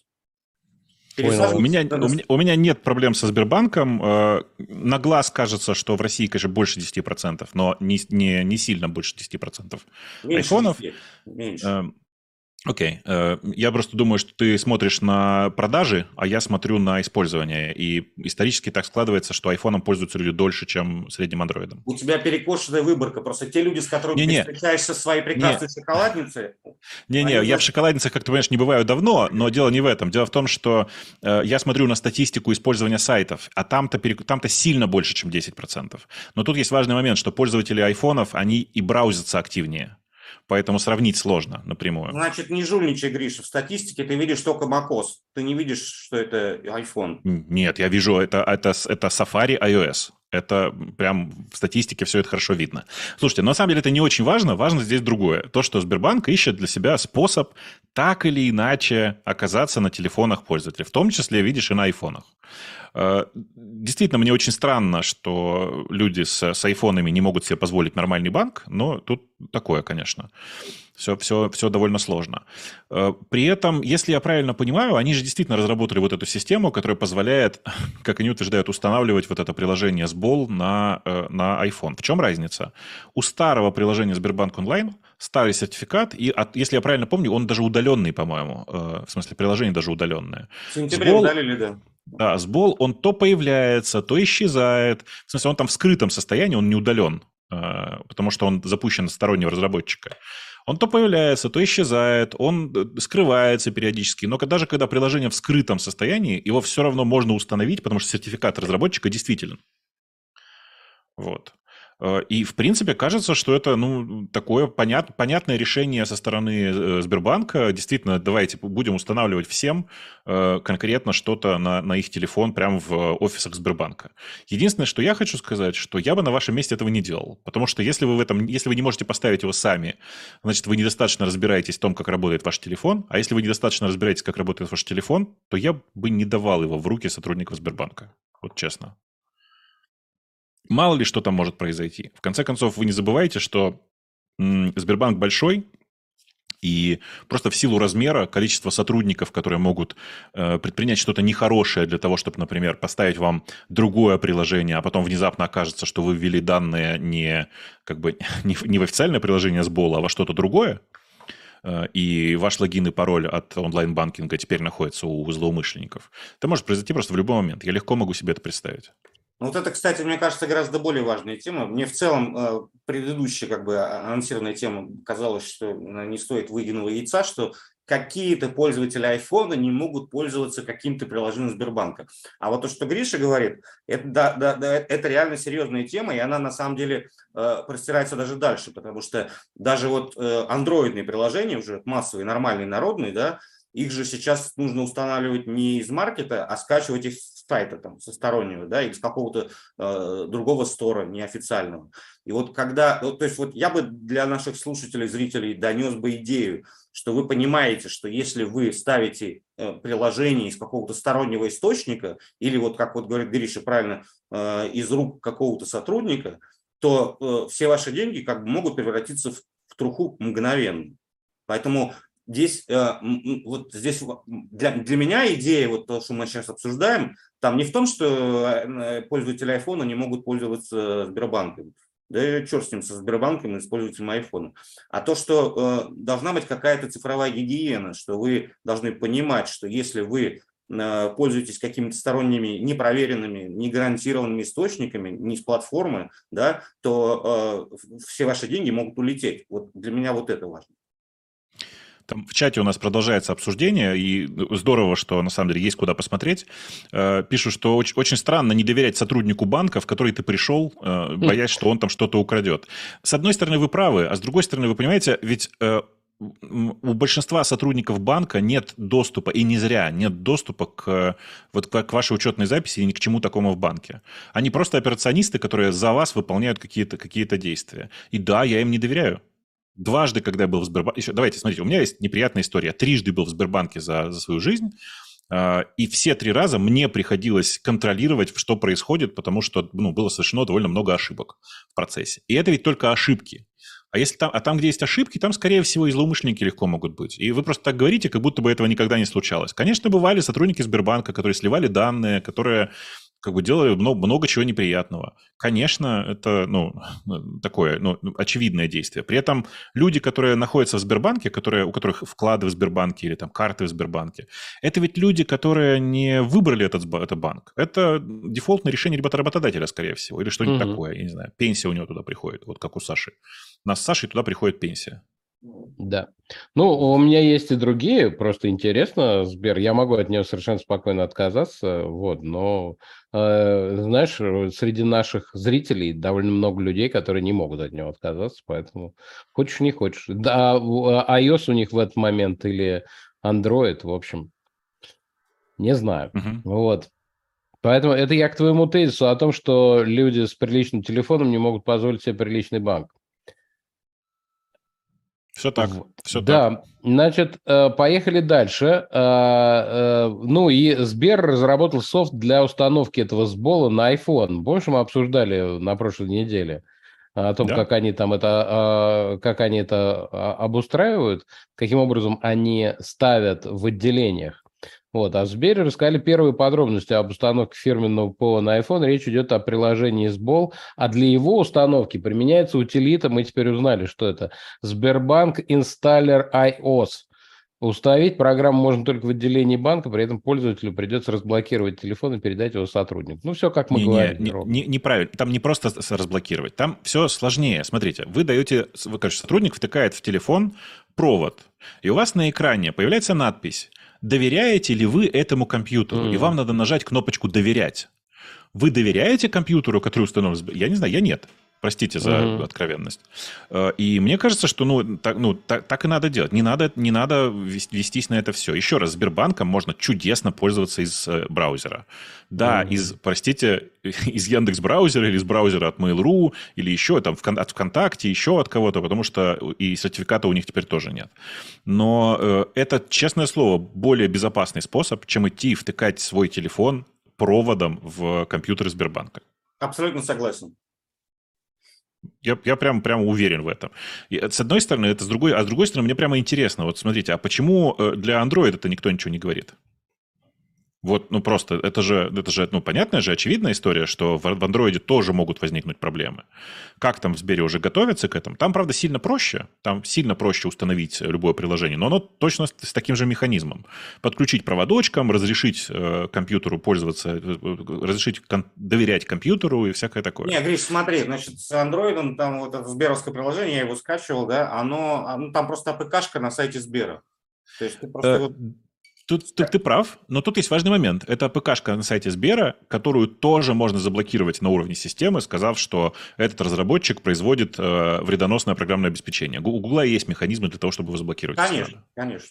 Понял У вас. пересаживайтесь. меня, у меня, у меня нет проблем со Сбербанком. Э, На глаз кажется, что в России, конечно, больше десяти процентов, но не, не, не сильно больше десяти процентов Меньше айфонов. десяти, меньше. Э, Окей. Э, Я просто думаю, что ты смотришь на продажи, а я смотрю на использование. И исторически так складывается, что айфоном пользуются люди дольше, чем средним андроидом. У тебя перекошенная выборка. Просто те люди, с которыми ты Не-не, встречаешься в своей не, прекрасной шоколаднице, не-не, они я в за- шоколадницах, как ты понимаешь, не бываю давно, но дело не в этом. Дело в том, что э, я смотрю на статистику использования сайтов, а там-то, перек- там-то сильно больше, чем десять процентов. Но тут есть важный момент, что пользователи айфонов, они и браузятся активнее. Поэтому сравнить сложно напрямую. значит, не жульничай, Гриша. В статистике ты видишь только macOS. Ты не видишь, что это iPhone. М, Нет, я вижу, это, это, с- это Safari iOS. Это прям в статистике все это хорошо видно. Слушайте, но на самом деле это не очень важно. Важно здесь другое. То, что Сбербанк ищет для себя способ так или иначе оказаться на телефонах пользователей. В том числе, видишь, и на айфонах. Э, Действительно, мне очень странно, что люди с, с айфонами не могут себе позволить нормальный банк, но тут такое, конечно. Все, все, все довольно сложно. Э, При этом, если я правильно понимаю, они же действительно разработали вот эту систему, которая позволяет, как они утверждают, устанавливать вот это приложение Сбол на, э, на iPhone. В чем разница? У старого приложения Сбербанк онлайн старый сертификат, и от, если я правильно помню, он даже удаленный, по-моему. Э, В смысле, приложение даже удаленное. В сентябре Сбол, удалили, да. да, Сбол, он то появляется, то исчезает. В смысле, он там в скрытом состоянии, он не удален, э, потому что он запущен стороннего разработчика. Он то появляется, то исчезает, он э, скрывается периодически. Но когда- даже когда приложение в скрытом состоянии, его все равно можно установить, потому что сертификат разработчика действителен. Вот. Э, И, в принципе, кажется, что это ну, такое понят, понятное решение со стороны э, Сбербанка. Действительно, давайте будем устанавливать всем э, конкретно что-то на, на их телефон прямо в офисах Сбербанка. Единственное, что я хочу сказать, что я бы на вашем месте этого не делал. Потому что если вы в этом, если вы не можете поставить его сами, значит, вы недостаточно разбираетесь в том, как работает ваш телефон. А если вы недостаточно разбираетесь, как работает ваш телефон, то я бы не давал его в руки сотрудников Сбербанка. Вот честно. Мало ли что там может произойти. В конце концов, вы не забывайте, что м, Сбербанк большой, и просто в силу размера, количества сотрудников, которые могут э, предпринять что-то нехорошее для того, чтобы, например, поставить вам другое приложение, а потом внезапно окажется, что вы ввели данные не, как бы, не, в, не в официальное приложение Сбола, а во что-то другое, э, и ваш логин и пароль от онлайн-банкинга теперь находится у злоумышленников. Это может произойти просто в любой момент. Я легко могу себе это представить. Ну, вот это, кстати, мне кажется, гораздо более важная тема. Мне в целом э, предыдущая как бы а- анонсированная тема казалось, что э, не стоит выеденного яйца, что какие-то пользователи айфона не могут пользоваться каким-то приложением Сбербанка. А вот то, что Гриша говорит, это, да, да, да, это реально серьезная тема, и она на самом деле э, простирается даже дальше, потому что даже вот э, андроидные приложения, уже массовые, нормальные, народные, да, их же сейчас нужно устанавливать не из маркета, а скачивать их с сайта, там, со стороннего, да, или с какого-то э, другого стора, неофициального. И вот когда, вот, то есть вот я бы для наших слушателей, зрителей донес бы идею, что вы понимаете, что если вы ставите э, приложение из какого-то стороннего источника, или вот, как вот говорит Гриша правильно, э, из рук какого-то сотрудника, то э, все ваши деньги как бы могут превратиться в, в труху мгновенно. Поэтому здесь, вот здесь для, для меня идея, вот то, что мы сейчас обсуждаем, там не в том, что пользователи айфона не могут пользоваться Сбербанком, да и черт с ним, со Сбербанком и с пользователем айфона, а то, что должна быть какая-то цифровая гигиена, что вы должны понимать, что если вы пользуетесь какими-то сторонними, непроверенными, не гарантированными источниками, не с платформы, да, то э, все ваши деньги могут улететь. Вот для меня вот это важно. Там в чате у нас продолжается обсуждение, и здорово, что на самом деле есть куда посмотреть. Э, Пишут, что очень, очень странно не доверять сотруднику банка, в который ты пришел, э, боясь, что он там что-то украдет. С одной стороны, вы правы, а с другой стороны, вы понимаете, ведь э, у большинства сотрудников банка нет доступа, и не зря, нет доступа к, вот, к вашей учетной записи и ни к чему такому в банке. Они просто операционисты, которые за вас выполняют какие-то, какие-то действия. И да, я им не доверяю. Дважды, когда я был в Сбербанке... Еще, давайте, смотрите, у меня есть неприятная история. Я трижды был в Сбербанке за, за свою жизнь, и все три раза мне приходилось контролировать, что происходит, потому что ну, было совершено довольно много ошибок в процессе. И это ведь только ошибки. А, если там, а там, где есть ошибки, там, скорее всего, и злоумышленники легко могут быть. И вы просто так говорите, как будто бы этого никогда не случалось. Конечно, бывали сотрудники Сбербанка, которые сливали данные, которые как бы делали много, много чего неприятного. Конечно, это ну, такое ну, очевидное действие. При этом люди, которые находятся в Сбербанке, которые, у которых вклады в Сбербанке или там карты в Сбербанке, это ведь люди, которые не выбрали этот, этот банк. Это дефолтное решение работодателя, скорее всего, или что-нибудь угу. такое. Я не знаю, пенсия у него туда приходит, вот как у Саши. У нас с Сашей туда приходит пенсия. Да. Ну, у меня есть и другие, просто интересно, Сбер, я могу от него совершенно спокойно отказаться, вот, но, э, знаешь, среди наших зрителей довольно много людей, которые не могут от него отказаться, поэтому хочешь, не хочешь. Да, iOS у них в этот момент или Android, в общем, не знаю, uh-huh. вот. Поэтому это я к твоему тезису о том, что люди с приличным телефоном не могут позволить себе приличный банк. Все так, все да, так. Значит, поехали дальше. Ну и Сбер разработал софт для установки этого сбола на iPhone. Помнишь, мы обсуждали на прошлой неделе о том, да. как они там это, как они это обустраивают, каким образом они ставят в отделениях. Вот, а в Сбере рассказали первые подробности об установке фирменного ПО на iPhone. Речь идет о приложении Сбол, а для его установки применяется утилита, мы теперь узнали, что это, Сбербанк Installer iOS. Установить программу можно только в отделении банка, при этом пользователю придется разблокировать телефон и передать его сотруднику. Ну, все, как мы не, говорили. Не, не, неправильно. Там не просто разблокировать, там все сложнее. Смотрите, вы даете, вы, короче, сотрудник втыкает в телефон провод, и у вас на экране появляется надпись: доверяете ли вы этому компьютеру? Mm. И вам надо нажать кнопочку «Доверять». Вы доверяете компьютеру, который установлен? Я не знаю, я нет. Простите за mm-hmm. откровенность. И мне кажется, что ну, так, ну, так, так и надо делать. Не надо, не надо вестись на это все. Еще раз, Сбербанком можно чудесно пользоваться из браузера. Да, mm-hmm. из, простите, из Яндекс.Браузера или из браузера от Mail.ru, или еще там от ВКонтакте, еще от кого-то, потому что и сертификата у них теперь тоже нет. Но э, это, честное слово, более безопасный способ, чем идти и втыкать свой телефон проводом в компьютер Сбербанка. Абсолютно согласен. Я, я прям, прям уверен в этом. И, с одной стороны, это с другой, а с другой стороны, мне прямо интересно. Вот смотрите, а почему для Android это никто ничего не говорит? Вот, ну просто, это же, это же, ну, понятная же, очевидная история, что в, в Android тоже могут возникнуть проблемы. Как там в Сбере уже готовятся к этому? Там, правда, сильно проще. Там сильно проще установить любое приложение, но оно точно с, с таким же механизмом. Подключить проводочком, разрешить э, компьютеру пользоваться, э, разрешить кон- доверять компьютеру и всякое такое. Не, Гриш, смотри, значит, с Android, там вот это сберовское приложение, я его скачивал, да, оно, оно там просто АПКшка на сайте Сбера. То есть ты просто... Э, Тут, тут ты прав, но тут есть важный момент. Это АПКшка на сайте Сбера, которую тоже можно заблокировать на уровне системы, сказав, что этот разработчик производит э, вредоносное программное обеспечение. У Гугла есть механизмы для того, чтобы его заблокировать. Конечно, конечно.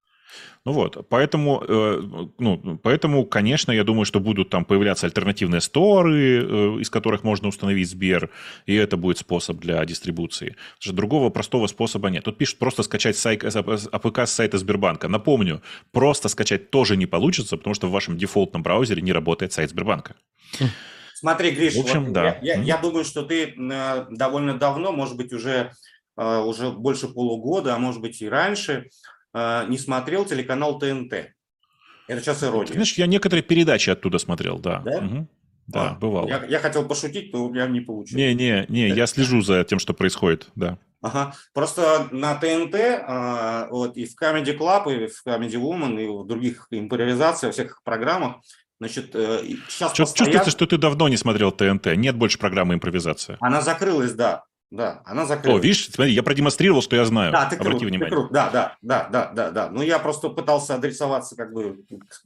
Ну вот, поэтому, э, ну, поэтому, конечно, я думаю, что будут там появляться альтернативные сторы, э, из которых можно установить Сбер, и это будет способ для дистрибуции. Потому что другого простого способа нет. Тут пишут просто скачать сайт, АПК с сайта Сбербанка. Напомню, просто скачать тоже не получится, потому что в вашем дефолтном браузере не работает сайт Сбербанка. Смотри, Гриш, в общем, вот да. я, я, я думаю, что ты э, довольно давно, может быть, уже, э, уже больше полугода, а может быть и раньше, не смотрел телеканал ТНТ. Это сейчас ирония. Знаешь, я некоторые передачи оттуда смотрел, да. Да? Угу. Да, а, бывало. Я, я хотел пошутить, но у меня не получилось. Не-не, не, я слежу за тем, что происходит, да. Ага. Просто на ТНТ, а, вот, и в Comedy Club, и в Comedy Woman, и в других импровизациях, всех программах, значит, сейчас Чё, постоянно... Чувствуется, что ты давно не смотрел ТНТ, нет больше программы импровизация. Она закрылась, да. Да, она закрылась. О, видишь, смотри, я продемонстрировал, что я знаю. Да, ты крут, Обрати внимание. Ты крут. Да, да, да, да, да, да. Ну, я просто пытался адресоваться, как бы,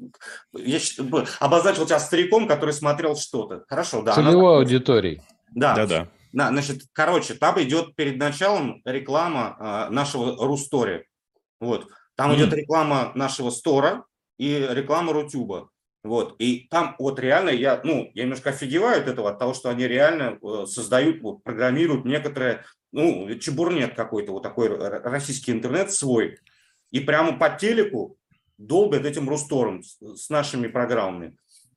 я обозначил тебя стариком, который смотрел что-то. Хорошо, да. Целевой аудиторией. Да. Да, да. Да, значит, короче, там идет перед началом реклама а, нашего Рустори. Вот. Там mm. идет реклама нашего стора и реклама Рутюба. Вот. И там вот реально я, ну, я немножко офигеваю от этого, от того, что они реально создают, вот, программируют некоторые, ну, чебурнет какой-то, вот такой российский интернет свой. И прямо по телеку долбят этим Рустором с, с нашими программами.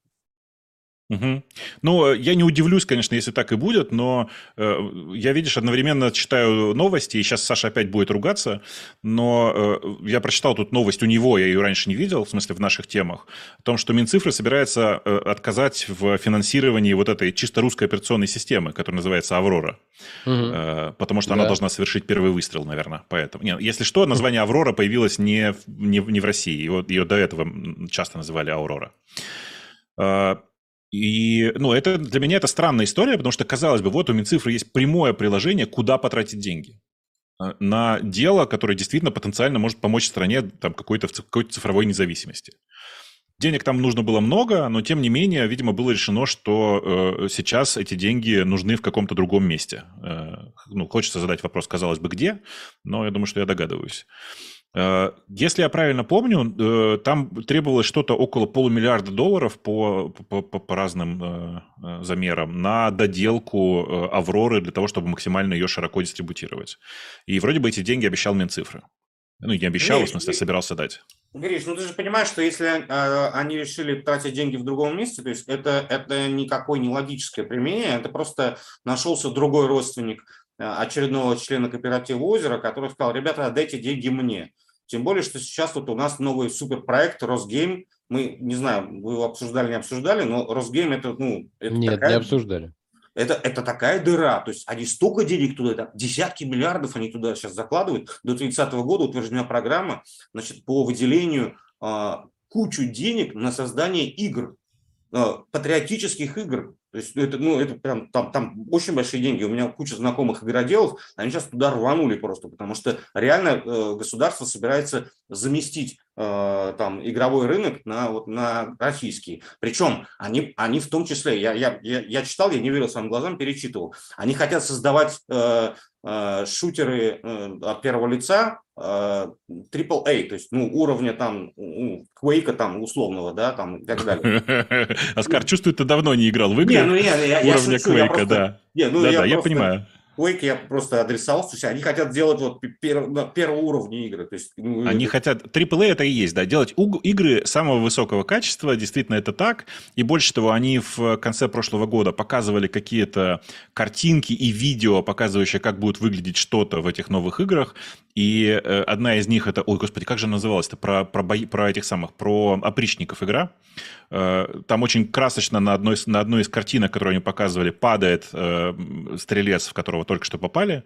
Угу. Ну, я не удивлюсь, конечно, если так и будет, но э, я, видишь, одновременно читаю новости, и сейчас Саша опять будет ругаться, но э, я прочитал тут новость у него, я ее раньше не видел, в смысле в наших темах, о том, что Минцифры собирается э, отказать в финансировании вот этой чисто русской операционной системы, которая называется «Аврора», угу. э, потому что да. она должна совершить первый выстрел, наверное, поэтому. Нет, если что, название «Аврора» появилось не, не, не в России, ее, ее до этого часто называли «Аурора». Э, И, ну, это для меня это странная история, потому что, казалось бы, вот у Минцифры есть прямое приложение, куда потратить деньги на дело, которое действительно потенциально может помочь стране там, какой-то, какой-то цифровой независимости. Денег там нужно было много, но, тем не менее, видимо, было решено, что э, сейчас эти деньги нужны в каком-то другом месте. Э, ну, хочется задать вопрос, казалось бы, где, но я думаю, что я догадываюсь. Если я правильно помню, там требовалось что-то около полумиллиарда долларов по, по, по, по разным замерам на доделку «Авроры» для того, чтобы максимально ее широко дистрибутировать. И вроде бы эти деньги обещал Минцифры. Ну, не обещал, Гриш, в смысле, собирался дать. Гриш, ну ты же понимаешь, что если э, они решили тратить деньги в другом месте, то есть это, это никакое не логическое применение, это просто нашелся другой родственник очередного члена кооператива «Озеро», который сказал: ребята, отдайте деньги мне. Тем более, что сейчас вот у нас новый суперпроект «Росгейм». Мы, не знаю, вы его обсуждали, не обсуждали, но «Росгейм» это, ну... Это Нет, такая, не обсуждали. Это, это такая дыра. То есть они столько денег туда, там, десятки миллиардов они туда сейчас закладывают. До тридцатого года утверждена программа, значит, по выделению а, кучу денег на создание игр, а, патриотических игр. То есть это, ну, это прям там, там очень большие деньги. У меня куча знакомых игроделов, они сейчас туда рванули просто, потому что реально э, государство собирается заместить э, там игровой рынок на, вот, на российский. Причем они, они в том числе, я, я, я, я читал, я не верил своим глазам, перечитывал, они хотят создавать э, э, шутеры э, от первого лица трипл эй, то есть, ну, уровня там, ну, Quake там условного, да, там и так далее. Оскар, чувствую, ты давно не играл в игры. Не, ну я, я, я уровня шучу, Quake, я просто, да. Не, ну, да, я, да, я просто, понимаю. Quake я просто адресовал, то есть они хотят делать вот пер, первого уровня игры. То есть, ну, они это... хотят... трипл эй это и есть, да, делать уг... игры самого высокого качества, действительно это так. И больше того, они в конце прошлого года показывали какие-то картинки и видео, показывающие, как будет выглядеть что-то в этих новых играх. И э, одна из них это... Ой, господи, как же она называлась? Это про, про, бои... про этих самых, про опричников игра. Э, там очень красочно на одной, на одной из картинок, которую они показывали, падает э, стрелец, в которого только что попали.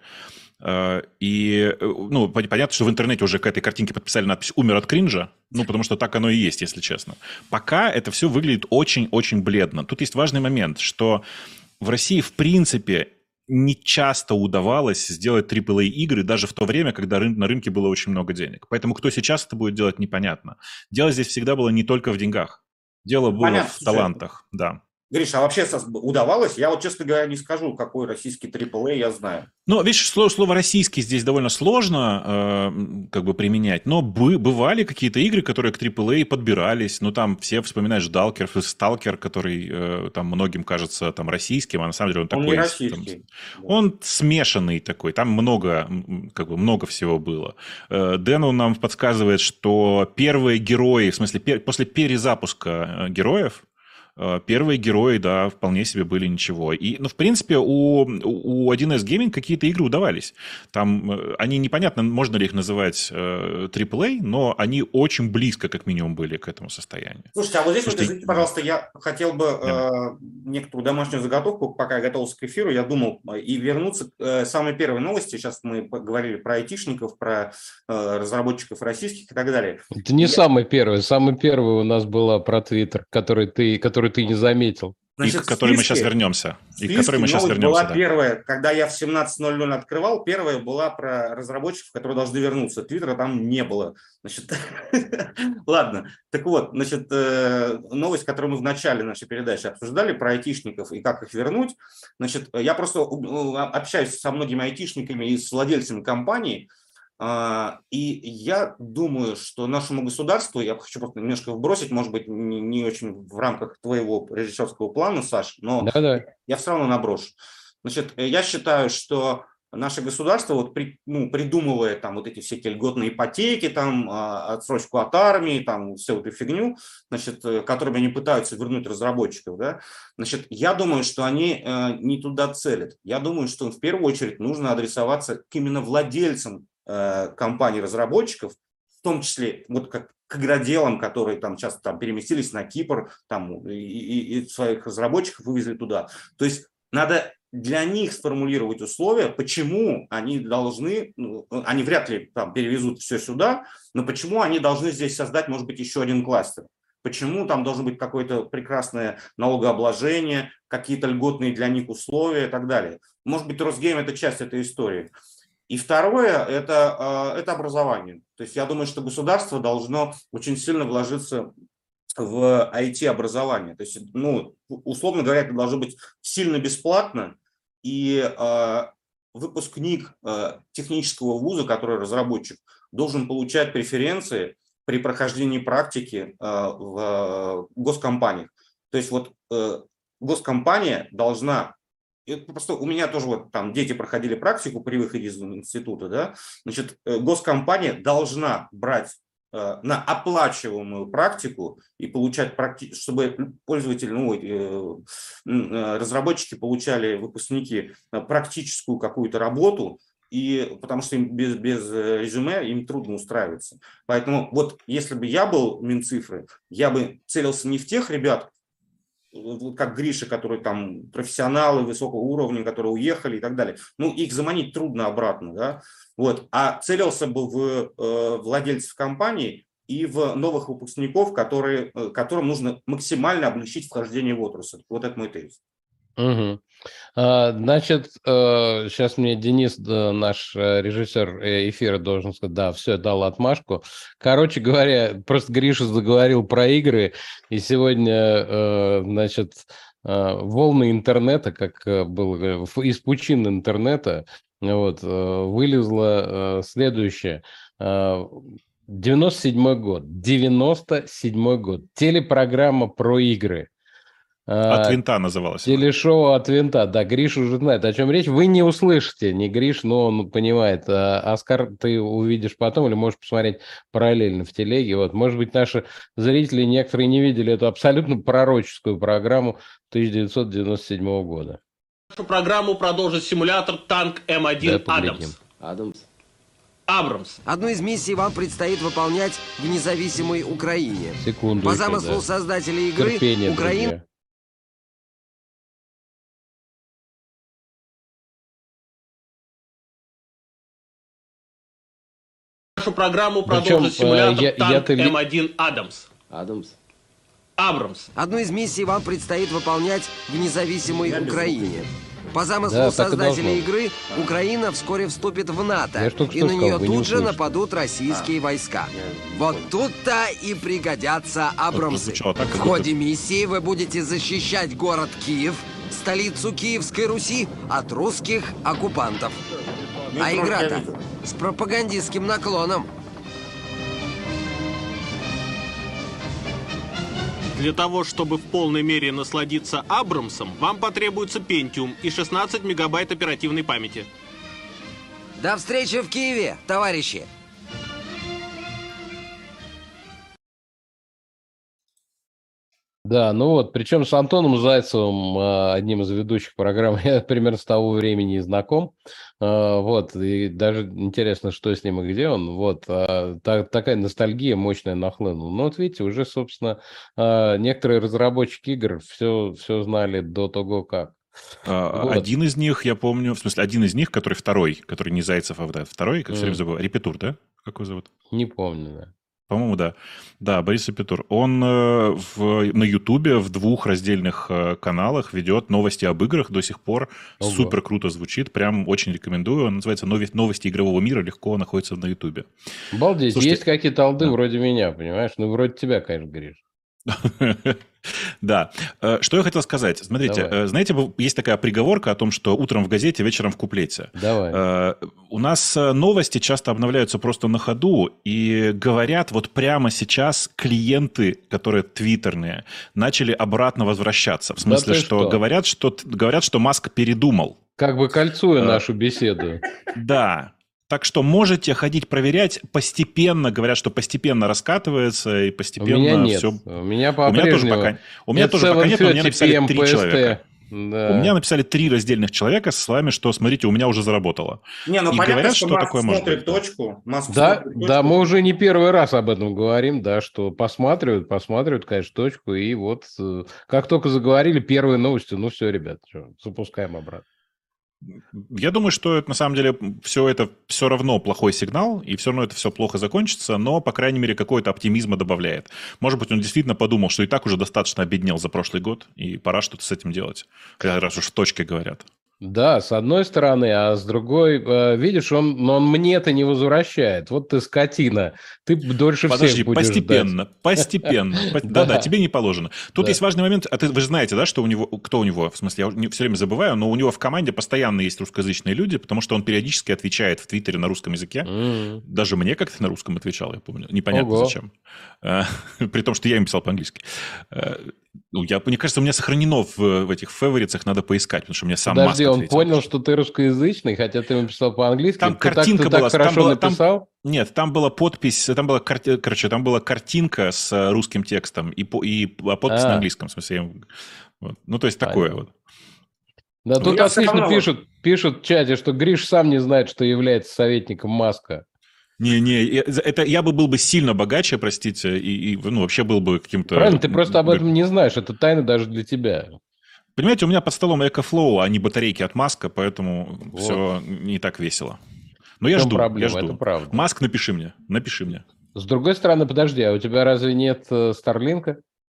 И, ну, понятно, что в интернете уже к этой картинке подписали надпись «Умер от кринжа», ну, потому что так оно и есть, если честно. Пока это все выглядит очень-очень бледно. Тут есть важный момент, что в России, в принципе, не часто удавалось сделать трипл эй игры, даже в то время, когда рын- на рынке было очень много денег. Поэтому кто сейчас это будет делать, непонятно. Дело здесь всегда было не только в деньгах. Дело было Понятно, в талантах, да. Гриша, а вообще удавалось? Я вот, честно говоря, не скажу, какой российский трипл эй я знаю. Ну, видишь, слово, слово «российский» здесь довольно сложно э, как бы применять, но бы, бывали какие-то игры, которые к трипл эй подбирались. Ну, там все вспоминают «Сталкер», «Сталкер», который э, там многим кажется там российским, а на самом деле он, он такой... Он не российский. Там, он смешанный такой, там много, как бы много всего было. Э, Дэну нам подсказывает, что первые герои, в смысле, пер, после перезапуска героев, первые герои, да, вполне себе были ничего. И, ну, в принципе, у, у один эс Gaming какие-то игры удавались. Там они, непонятно, можно ли их называть трипл эй, но они очень близко, как минимум, были к этому состоянию. Слушайте, а вот здесь, вот, что... извините, пожалуйста, я хотел бы да. э, некоторую домашнюю заготовку, пока я готовился к эфиру, я думал и вернуться к э, самой первой новости. Сейчас мы говорили про айтишников, про э, разработчиков российских и так далее. Это не я... самый первый. Самый первый у нас была про Твиттер, который ты, который ты не заметил. Значит, и к которой мы сейчас списке, вернемся. И к списке которой мы сейчас новость вернемся, была да. первая, когда я в семнадцать ноль ноль открывал, первая была про разработчиков, которые должны вернуться. Твиттера там не было. Значит, ладно. Так вот, значит, новость, которую мы в начале нашей передачи обсуждали, про айтишников и как их вернуть. Значит, я просто общаюсь со многими айтишниками и с владельцами компаний, и я думаю, что нашему государству, я хочу просто немножко вбросить, может быть, не, не очень в рамках твоего режиссерского плана, Саш, но Да-да. я все равно наброшу. Значит, я считаю, что наше государство, вот при, ну, придумывая там вот эти всякие льготные ипотеки, там, отсрочку от армии, там, всю эту фигню, значит, которыми они пытаются вернуть разработчиков, да, значит, я думаю, что они э, не туда целят. Я думаю, что в первую очередь нужно адресоваться к именно владельцам компаний-разработчиков, в том числе вот как к игроделам, которые там часто там переместились на Кипр, там и, и, и своих разработчиков вывезли туда. То есть надо для них сформулировать условия, почему они должны, ну, они вряд ли там перевезут все сюда, но почему они должны здесь создать, может быть, еще один кластер. Почему там должно быть какое-то прекрасное налогообложение, какие-то льготные для них условия и так далее. Может быть, Росгейм – это часть этой истории. И второе – это, это образование. То есть я думаю, что государство должно очень сильно вложиться в ай ти-образование. То есть, ну, условно говоря, это должно быть сильно бесплатно, и э, выпускник э, технического вуза, который разработчик, должен получать преференции при прохождении практики э, в э, госкомпаниях. То есть вот э, госкомпания должна... Это просто у меня тоже вот там дети проходили практику при выходе из института, да, значит, госкомпания должна брать э, на оплачиваемую практику и получать, практи... чтобы пользователи, ну, э, э, разработчики получали, выпускники, практическую какую-то работу, и, потому что им без, без резюме им трудно устраиваться. Поэтому вот если бы я был Минцифры, я бы целился не в тех ребят, как Гриша, которые там профессионалы высокого уровня, которые уехали и так далее. Ну, их заманить трудно обратно, да. Вот. А целился бы в э, владельцев компании и в новых выпускников, которые, э, которым нужно максимально облегчить вхождение в отрасль. Вот это мой тезис. Угу. А, значит, сейчас мне Денис, наш режиссер эфира, должен сказать, да, все, дал отмашку. Короче говоря, просто Гриша заговорил про игры, и сегодня, значит, волны интернета, как было, из пучин интернета, вот, вылезло следующее. девяносто седьмой год. девяносто седьмой год. Телепрограмма про игры. От винта называлось. Телешоу от винта. Да, Гриш уже знает, о чем речь. Вы не услышите, не Гриш, но он понимает. А Оскар ты увидишь потом или можешь посмотреть параллельно в телеге. Вот, может быть, наши зрители некоторые не видели эту абсолютно пророческую программу тысяча девятьсот девяносто седьмого года. Нашу программу продолжит симулятор танк эм один Да, Адамс. Адамс. Абрамс. Одну из миссий вам предстоит выполнять в независимой Украине. Секунду. По еще, замыслу да. создателей игры, Терпение, Украина... друзья. Нашу программу Причем, продолжит симулятор я- танк я-то ли- эм один Адамс. Адамс. Абрамс. Одну из миссий вам предстоит выполнять в независимой Я без Украине. По замыслу Да, так и создателей должно. игры, Украина вскоре вступит в НАТО, Я ж только и что на сказал, нее вы не тут же услышите. нападут российские войска. Вот тут-то и пригодятся Абрамсы. прозвучало так, как В будто- ходе миссии вы будете защищать город Киев, столицу Киевской Руси, от русских оккупантов. А игра-то с пропагандистским наклоном. Для того, чтобы в полной мере насладиться Абрамсом, вам потребуется Pentium и шестнадцать мегабайт оперативной памяти. До встречи в Киеве, товарищи! Да, ну вот, причем с Антоном Зайцевым, а, одним из ведущих программы, я примерно с того времени и знаком. А, Вот, и даже интересно, что с ним и где он. Вот, а, та- такая ностальгия мощная нахлынула. Ну вот видите, уже, собственно, а, некоторые разработчики игр все, все знали до того, как. А, Вот. Один из них, я помню, в смысле, один из них, который второй, который не Зайцев, а вот этот второй, как все время Мгм. забываю, Репетур, да? Как его зовут? Не помню, да. По-моему, да. Да, Борис Апитур. Он э, в, на Ютубе в двух раздельных э, каналах ведет новости об играх до сих пор. Ого. Супер круто звучит. Прям очень рекомендую. Он называется «Нови- «Новости игрового мира». Легко находится на Ютубе. Обалдеть, Слушайте, есть какие-то алды да. вроде меня, понимаешь? Ну, вроде тебя, конечно, Гриш. Да. Э, Что я хотел сказать. Смотрите, Давай. э, знаете, бу- есть такая приговорка о том, что утром в газете, вечером в куплете. Давай. Э, У нас э, новости часто обновляются просто на ходу, и говорят, вот прямо сейчас клиенты, которые твиттерные, начали обратно возвращаться. В Да смысле, ты что что? говорят, что т- говорят, что Маск передумал. Как бы кольцуя Э, нашу беседу. Да. Так что можете ходить проверять постепенно, говорят, что постепенно раскатывается и У меня постепенно нет. все. У меня У меня тоже по-прежнему пока, у меня нет тоже пока нет, но мне севен написали тридцать три пи эм человека. пи эс ти. У меня Да. написали три раздельных человека со словами, что смотрите, у меня уже заработало. Не, ну И понятно, говорят, что что Маск такое может смотрит быть. Да. точку. Маск Да, смотрит да, мы точку. уже не первый раз об этом говорим, да, что посматривают, посматривают, конечно, точку, и вот э, как только заговорили первые новости, ну все, ребят, что, запускаем обратно. Я думаю, что это, на самом деле все это все равно плохой сигнал, и все равно это все плохо закончится, но, по крайней мере, какой-то оптимизма добавляет. Может быть, он действительно подумал, что и так уже достаточно обеднел за прошлый год, и пора что-то с этим делать, раз уж в точке говорят. Да, с одной стороны, а с другой, э, видишь, он, но он мне-то не возвращает. Вот ты скотина, ты дольше Подожди, всех будешь постепенно, ждать. постепенно. По- Да-да, Да, тебе не положено. Тут да. есть важный момент, а ты, вы же знаете, да, что у него, кто у него, в смысле, я все время забываю, но у него в команде постоянно есть русскоязычные люди, потому что он периодически отвечает в Твиттере на русском языке. М. Даже мне как-то на русском отвечал, я помню. Непонятно Ого. зачем. Э, При том, что я им писал по-английски. Э, Ну, я, мне кажется, у меня сохранено в, в этих фаворитах, надо поискать, потому что мне сам Маск Подожди, он ответил. понял, что ты русскоязычный, хотя ты ему писал по-английски. Там Ты так, картинка ты так была, там хорошо была, там, написал? нет, там была подпись, там была, карти- короче, там была картинка с э, русским текстом и, по- и а, подпись на А, английском, в смысле, я им- вот. Ну, то есть такое понятно. вот. Да, Ну, тут я все отлично равно... пишут, пишут в чате, что Гриш сам не знает, что является советником Маска. Не-не, я- это я бы был бы сильно богаче, простите, и, и, ну, вообще был бы каким-то... Правильно, ты просто об м, этом не знаешь, это тайна даже для тебя. Понимаете, у меня под столом экофлоу, а не батарейки от Маска, поэтому Вот. все не так весело. Но В я чем жду, я проблема, это жду. правда. Маск, напиши мне, напиши мне. С другой стороны, подожди, а у тебя разве нет э, Старлинка?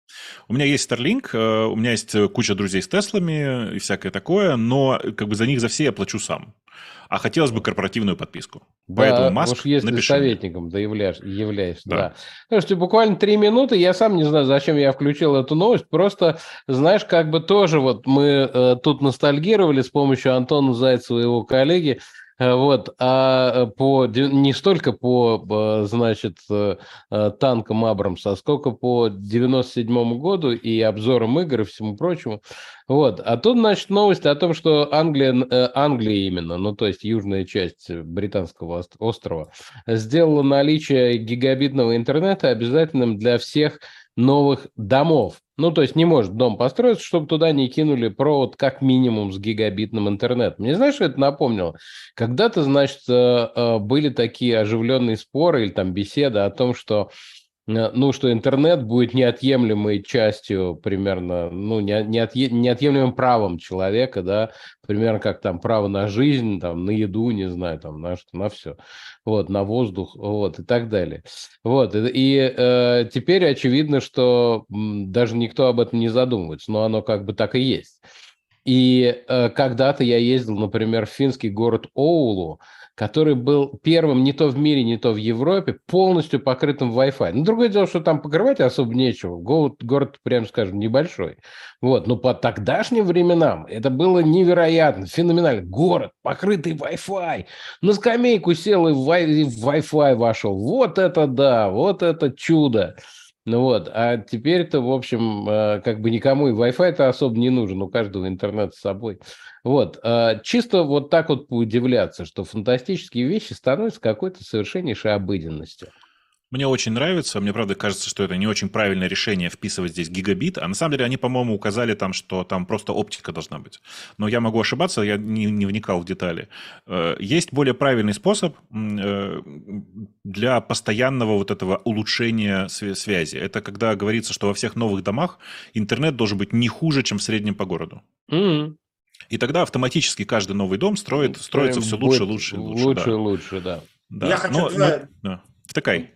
У меня есть Starlink, э, у меня есть э, куча друзей с Теслами и всякое такое, но э, как бы за них за все я плачу сам. А хотелось бы корпоративную подписку. Поэтому, Да, Маск, уж если напиши мне. советником да являешь, являешься, Да. да. Слушайте, буквально три минуты, я сам не знаю, зачем я включил эту новость, просто, знаешь, как бы тоже вот мы э, тут ностальгировали с помощью Антона Зайцева и его коллеги, э, вот, а по, де- не столько по, э, значит, э, э, танкам Абрамс, а сколько по девяносто седьмому году и обзорам игр и всему прочему. Вот. А тут, значит, новость о том, что Англия, э, Англия именно, ну, то есть южная часть британского ост- острова, сделала наличие гигабитного интернета обязательным для всех новых домов. Ну, то есть не может дом построиться, чтобы туда не кинули провод как минимум с гигабитным интернетом. Мне знаешь, что это напомнило? Когда-то, значит, э, э, были такие оживленные споры или там беседы о том, что э, ну, что интернет будет неотъемлемой частью примерно, ну, не- неотъе- неотъемлемым правом человека, да, примерно как там право на жизнь, там, на еду, не знаю, там, на что, на все, вот, на воздух, вот, и так далее. Вот, и, и, э, теперь очевидно, что м, даже никто об этом не задумывается, но оно как бы так и есть. И э, когда-то я ездил, например, в финский город Оулу, который был первым не то в мире, не то в Европе, полностью покрытым Wi-Fi. Ну, другое дело, что там покрывать особо нечего. Город, город, прям скажем, небольшой. Вот. Но по тогдашним временам это было невероятно, феноменально. Город, покрытый Wi-Fi. На скамейку сел и в Wi- и в Wi-Fi вошел. Вот это да, вот это чудо. Ну вот, а теперь-то, в общем, э, как бы никому и Wi-Fi-то особо не нужен, у каждого интернет с собой. Вот, э, чисто вот так вот поудивляться, что фантастические вещи становятся какой-то совершеннейшей обыденностью. Мне очень нравится. Мне, правда, кажется, что это не очень правильное решение вписывать здесь гигабит. А на самом деле они, по-моему, указали там, что там просто оптика должна быть. Но я могу ошибаться, я не, не вникал в детали. Э, Есть более правильный способ м, э, для постоянного вот этого улучшения свя- связи. Это когда говорится, что во всех новых домах интернет должен быть не хуже, чем в среднем по городу. М. И тогда автоматически каждый новый дом строит, строится все Будет лучше, лучше и лучше. лучше и да. лучше, да. Да. Я хочу Но- два- но- да. Втыкай.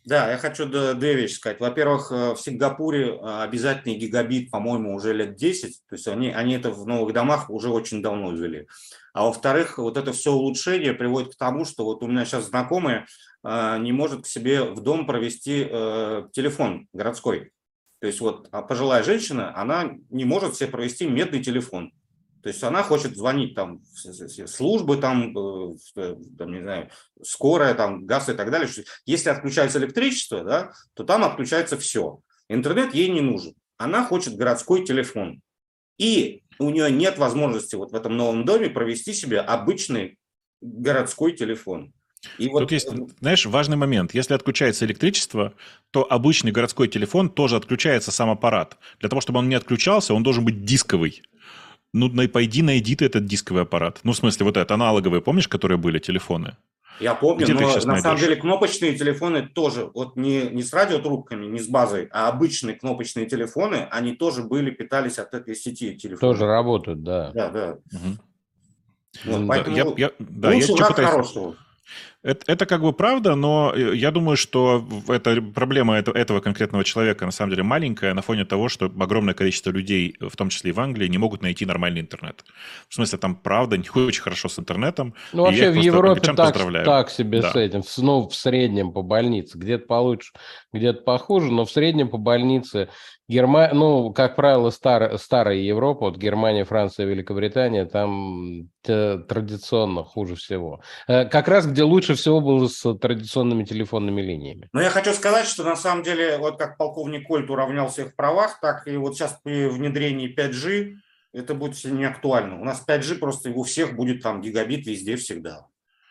Да, я хочу две вещи сказать. Во-первых, в Сингапуре обязательный гигабит, по-моему, уже лет десять. То есть они, они это в новых домах уже очень давно ввели. А во-вторых, вот это все улучшение приводит к тому, что вот у меня сейчас знакомые не может к себе в дом провести телефон городской. То есть вот пожилая женщина, она не может себе провести медный телефон. То есть она хочет звонить там в службы, там, там, не знаю, скорая, там, газ и так далее. Если отключается электричество, да, то там отключается все. Интернет ей не нужен. Она хочет городской телефон. И у нее нет возможности вот в этом новом доме провести себе обычный городской телефон. И вот... Тут есть, знаешь, важный момент. Если отключается электричество, то обычный городской телефон тоже отключается сам аппарат. Для того, чтобы он не отключался, он должен быть дисковый. Ну, пойди, найди ты этот дисковый аппарат. Ну, в смысле, вот это аналоговые, помнишь, которые были телефоны? Я помню, Где но на найдешь? самом деле кнопочные телефоны тоже, вот не, не с радиотрубками, не с базой, а обычные кнопочные телефоны, они тоже были, питались от этой сети телефонов. Тоже работают, да. Да, да. Угу. Вот, поэтому я, я, да, лучше я враг пытаюсь... хорошего. Это, это как бы правда, но я думаю, что эта проблема этого, этого конкретного человека на самом деле маленькая на фоне того, что огромное количество людей, в том числе и в Англии, не могут найти нормальный интернет. В смысле, там правда не очень хорошо с интернетом. Ну, вообще в Европе так, так себе да. с этим. Ну, в среднем по больнице. Где-то получше, где-то похуже, но в среднем по больнице Германия, ну, как правило, стар, старая Европа, вот Германия, Франция, Великобритания, там традиционно хуже всего. Как раз где лучше всего было с традиционными телефонными линиями. Но я хочу сказать, что на самом деле, вот как полковник Кольт уравнял всех в правах, так и вот сейчас при внедрении пять джи это будет все не актуально. У нас пять джи просто у всех будет там гигабит везде всегда.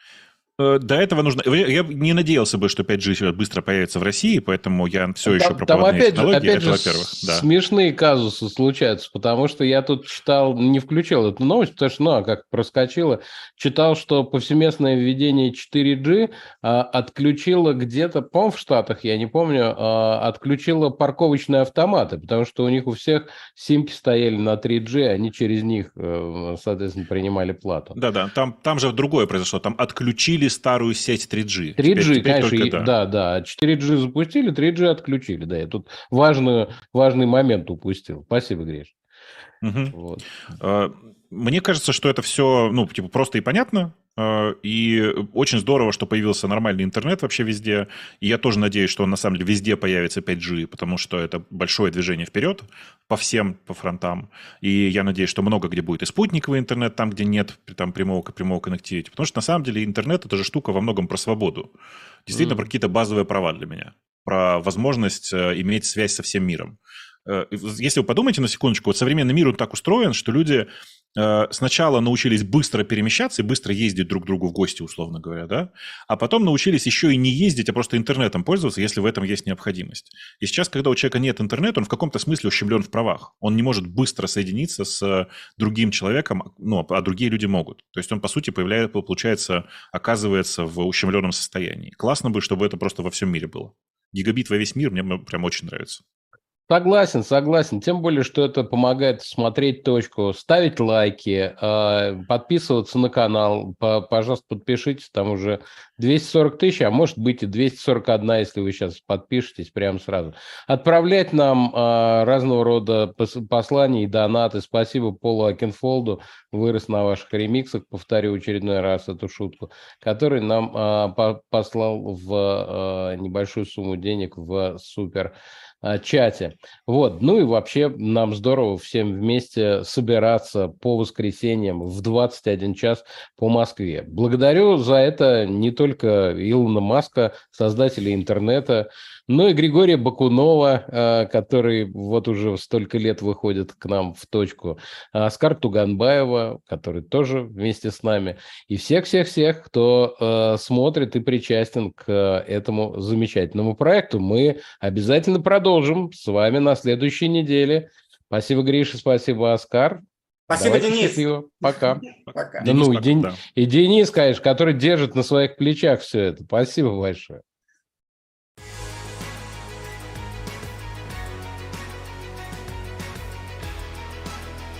До этого нужно... Я не надеялся бы, что пять джи быстро появится в России, поэтому я все там, еще про проводные там опять технологии. Же, опять это, же, во-первых, да. Смешные казусы случаются, потому что я тут читал, не включил эту новость, потому что, ну, а как проскочило, читал, что повсеместное введение четыре джи а, отключило где-то, по-моему, в Штатах, я не помню, а, отключило парковочные автоматы, потому что у них у всех симки стояли на три джи, они через них, соответственно, принимали плату. Да-да, там, там же другое произошло, там отключили старую сеть три джи. три джи, теперь, теперь конечно, только, и, да. да, да. четыре джи запустили, три джи отключили. Да, я тут важную, важный момент упустил. Спасибо, Гриш. Угу. Вот. Мне кажется, что это все, ну, типа, просто и понятно. И очень здорово, что появился нормальный интернет вообще везде. И я тоже надеюсь, что он на самом деле везде появится пять джи, потому что это большое движение вперед по всем, по фронтам. И я надеюсь, что много где будет и спутниковый интернет, там, где нет там, прямого, прямого коннективити. Потому что на самом деле интернет – это же штука во многом про свободу. Действительно, mm. про какие-то базовые права для меня. Про возможность иметь связь со всем миром. Если вы подумаете на секундочку, вот современный мир он так устроен, что люди сначала научились быстро перемещаться и быстро ездить друг к другу в гости, условно говоря, да, а потом научились еще и не ездить, а просто интернетом пользоваться, если в этом есть необходимость. И сейчас, когда у человека нет интернета, он в каком-то смысле ущемлен в правах. Он не может быстро соединиться с другим человеком, ну, а другие люди могут. То есть он, по сути, появляется, получается, оказывается в ущемленном состоянии. Классно бы, чтобы это просто во всем мире было. Гигабит во весь мир мне прям очень нравится. Согласен, согласен. Тем более, что это помогает смотреть точку, ставить лайки, подписываться на канал. Пожалуйста, подпишитесь. Там уже двести сорок тысяч, а может быть и двести сорок одна, если вы сейчас подпишетесь прямо сразу. Отправлять нам разного рода послания и донаты. Спасибо Полу Акинфолду, вырос на ваших ремиксах, повторю очередной раз эту шутку, который нам послал в небольшую сумму денег в супер чате. Вот. Ну и вообще нам здорово всем вместе собираться по воскресеньям в двадцать один час по Москве. Благодарю за это не только Илона Маска, создателя интернета, но и Григория Бакунова, который вот уже столько лет выходит к нам в точку, Оскар Туганбаева, который тоже вместе с нами, и всех-всех-всех, кто смотрит и причастен к этому замечательному проекту. Мы обязательно продолжим с вами на следующей неделе. Спасибо, Гриша, спасибо, Оскар. Спасибо, Давайте Денис. Счастливо. Пока. Пока. Да Денис, ну, пока, и, Ден... да. и Денис, конечно, который держит на своих плечах все это. Спасибо большое.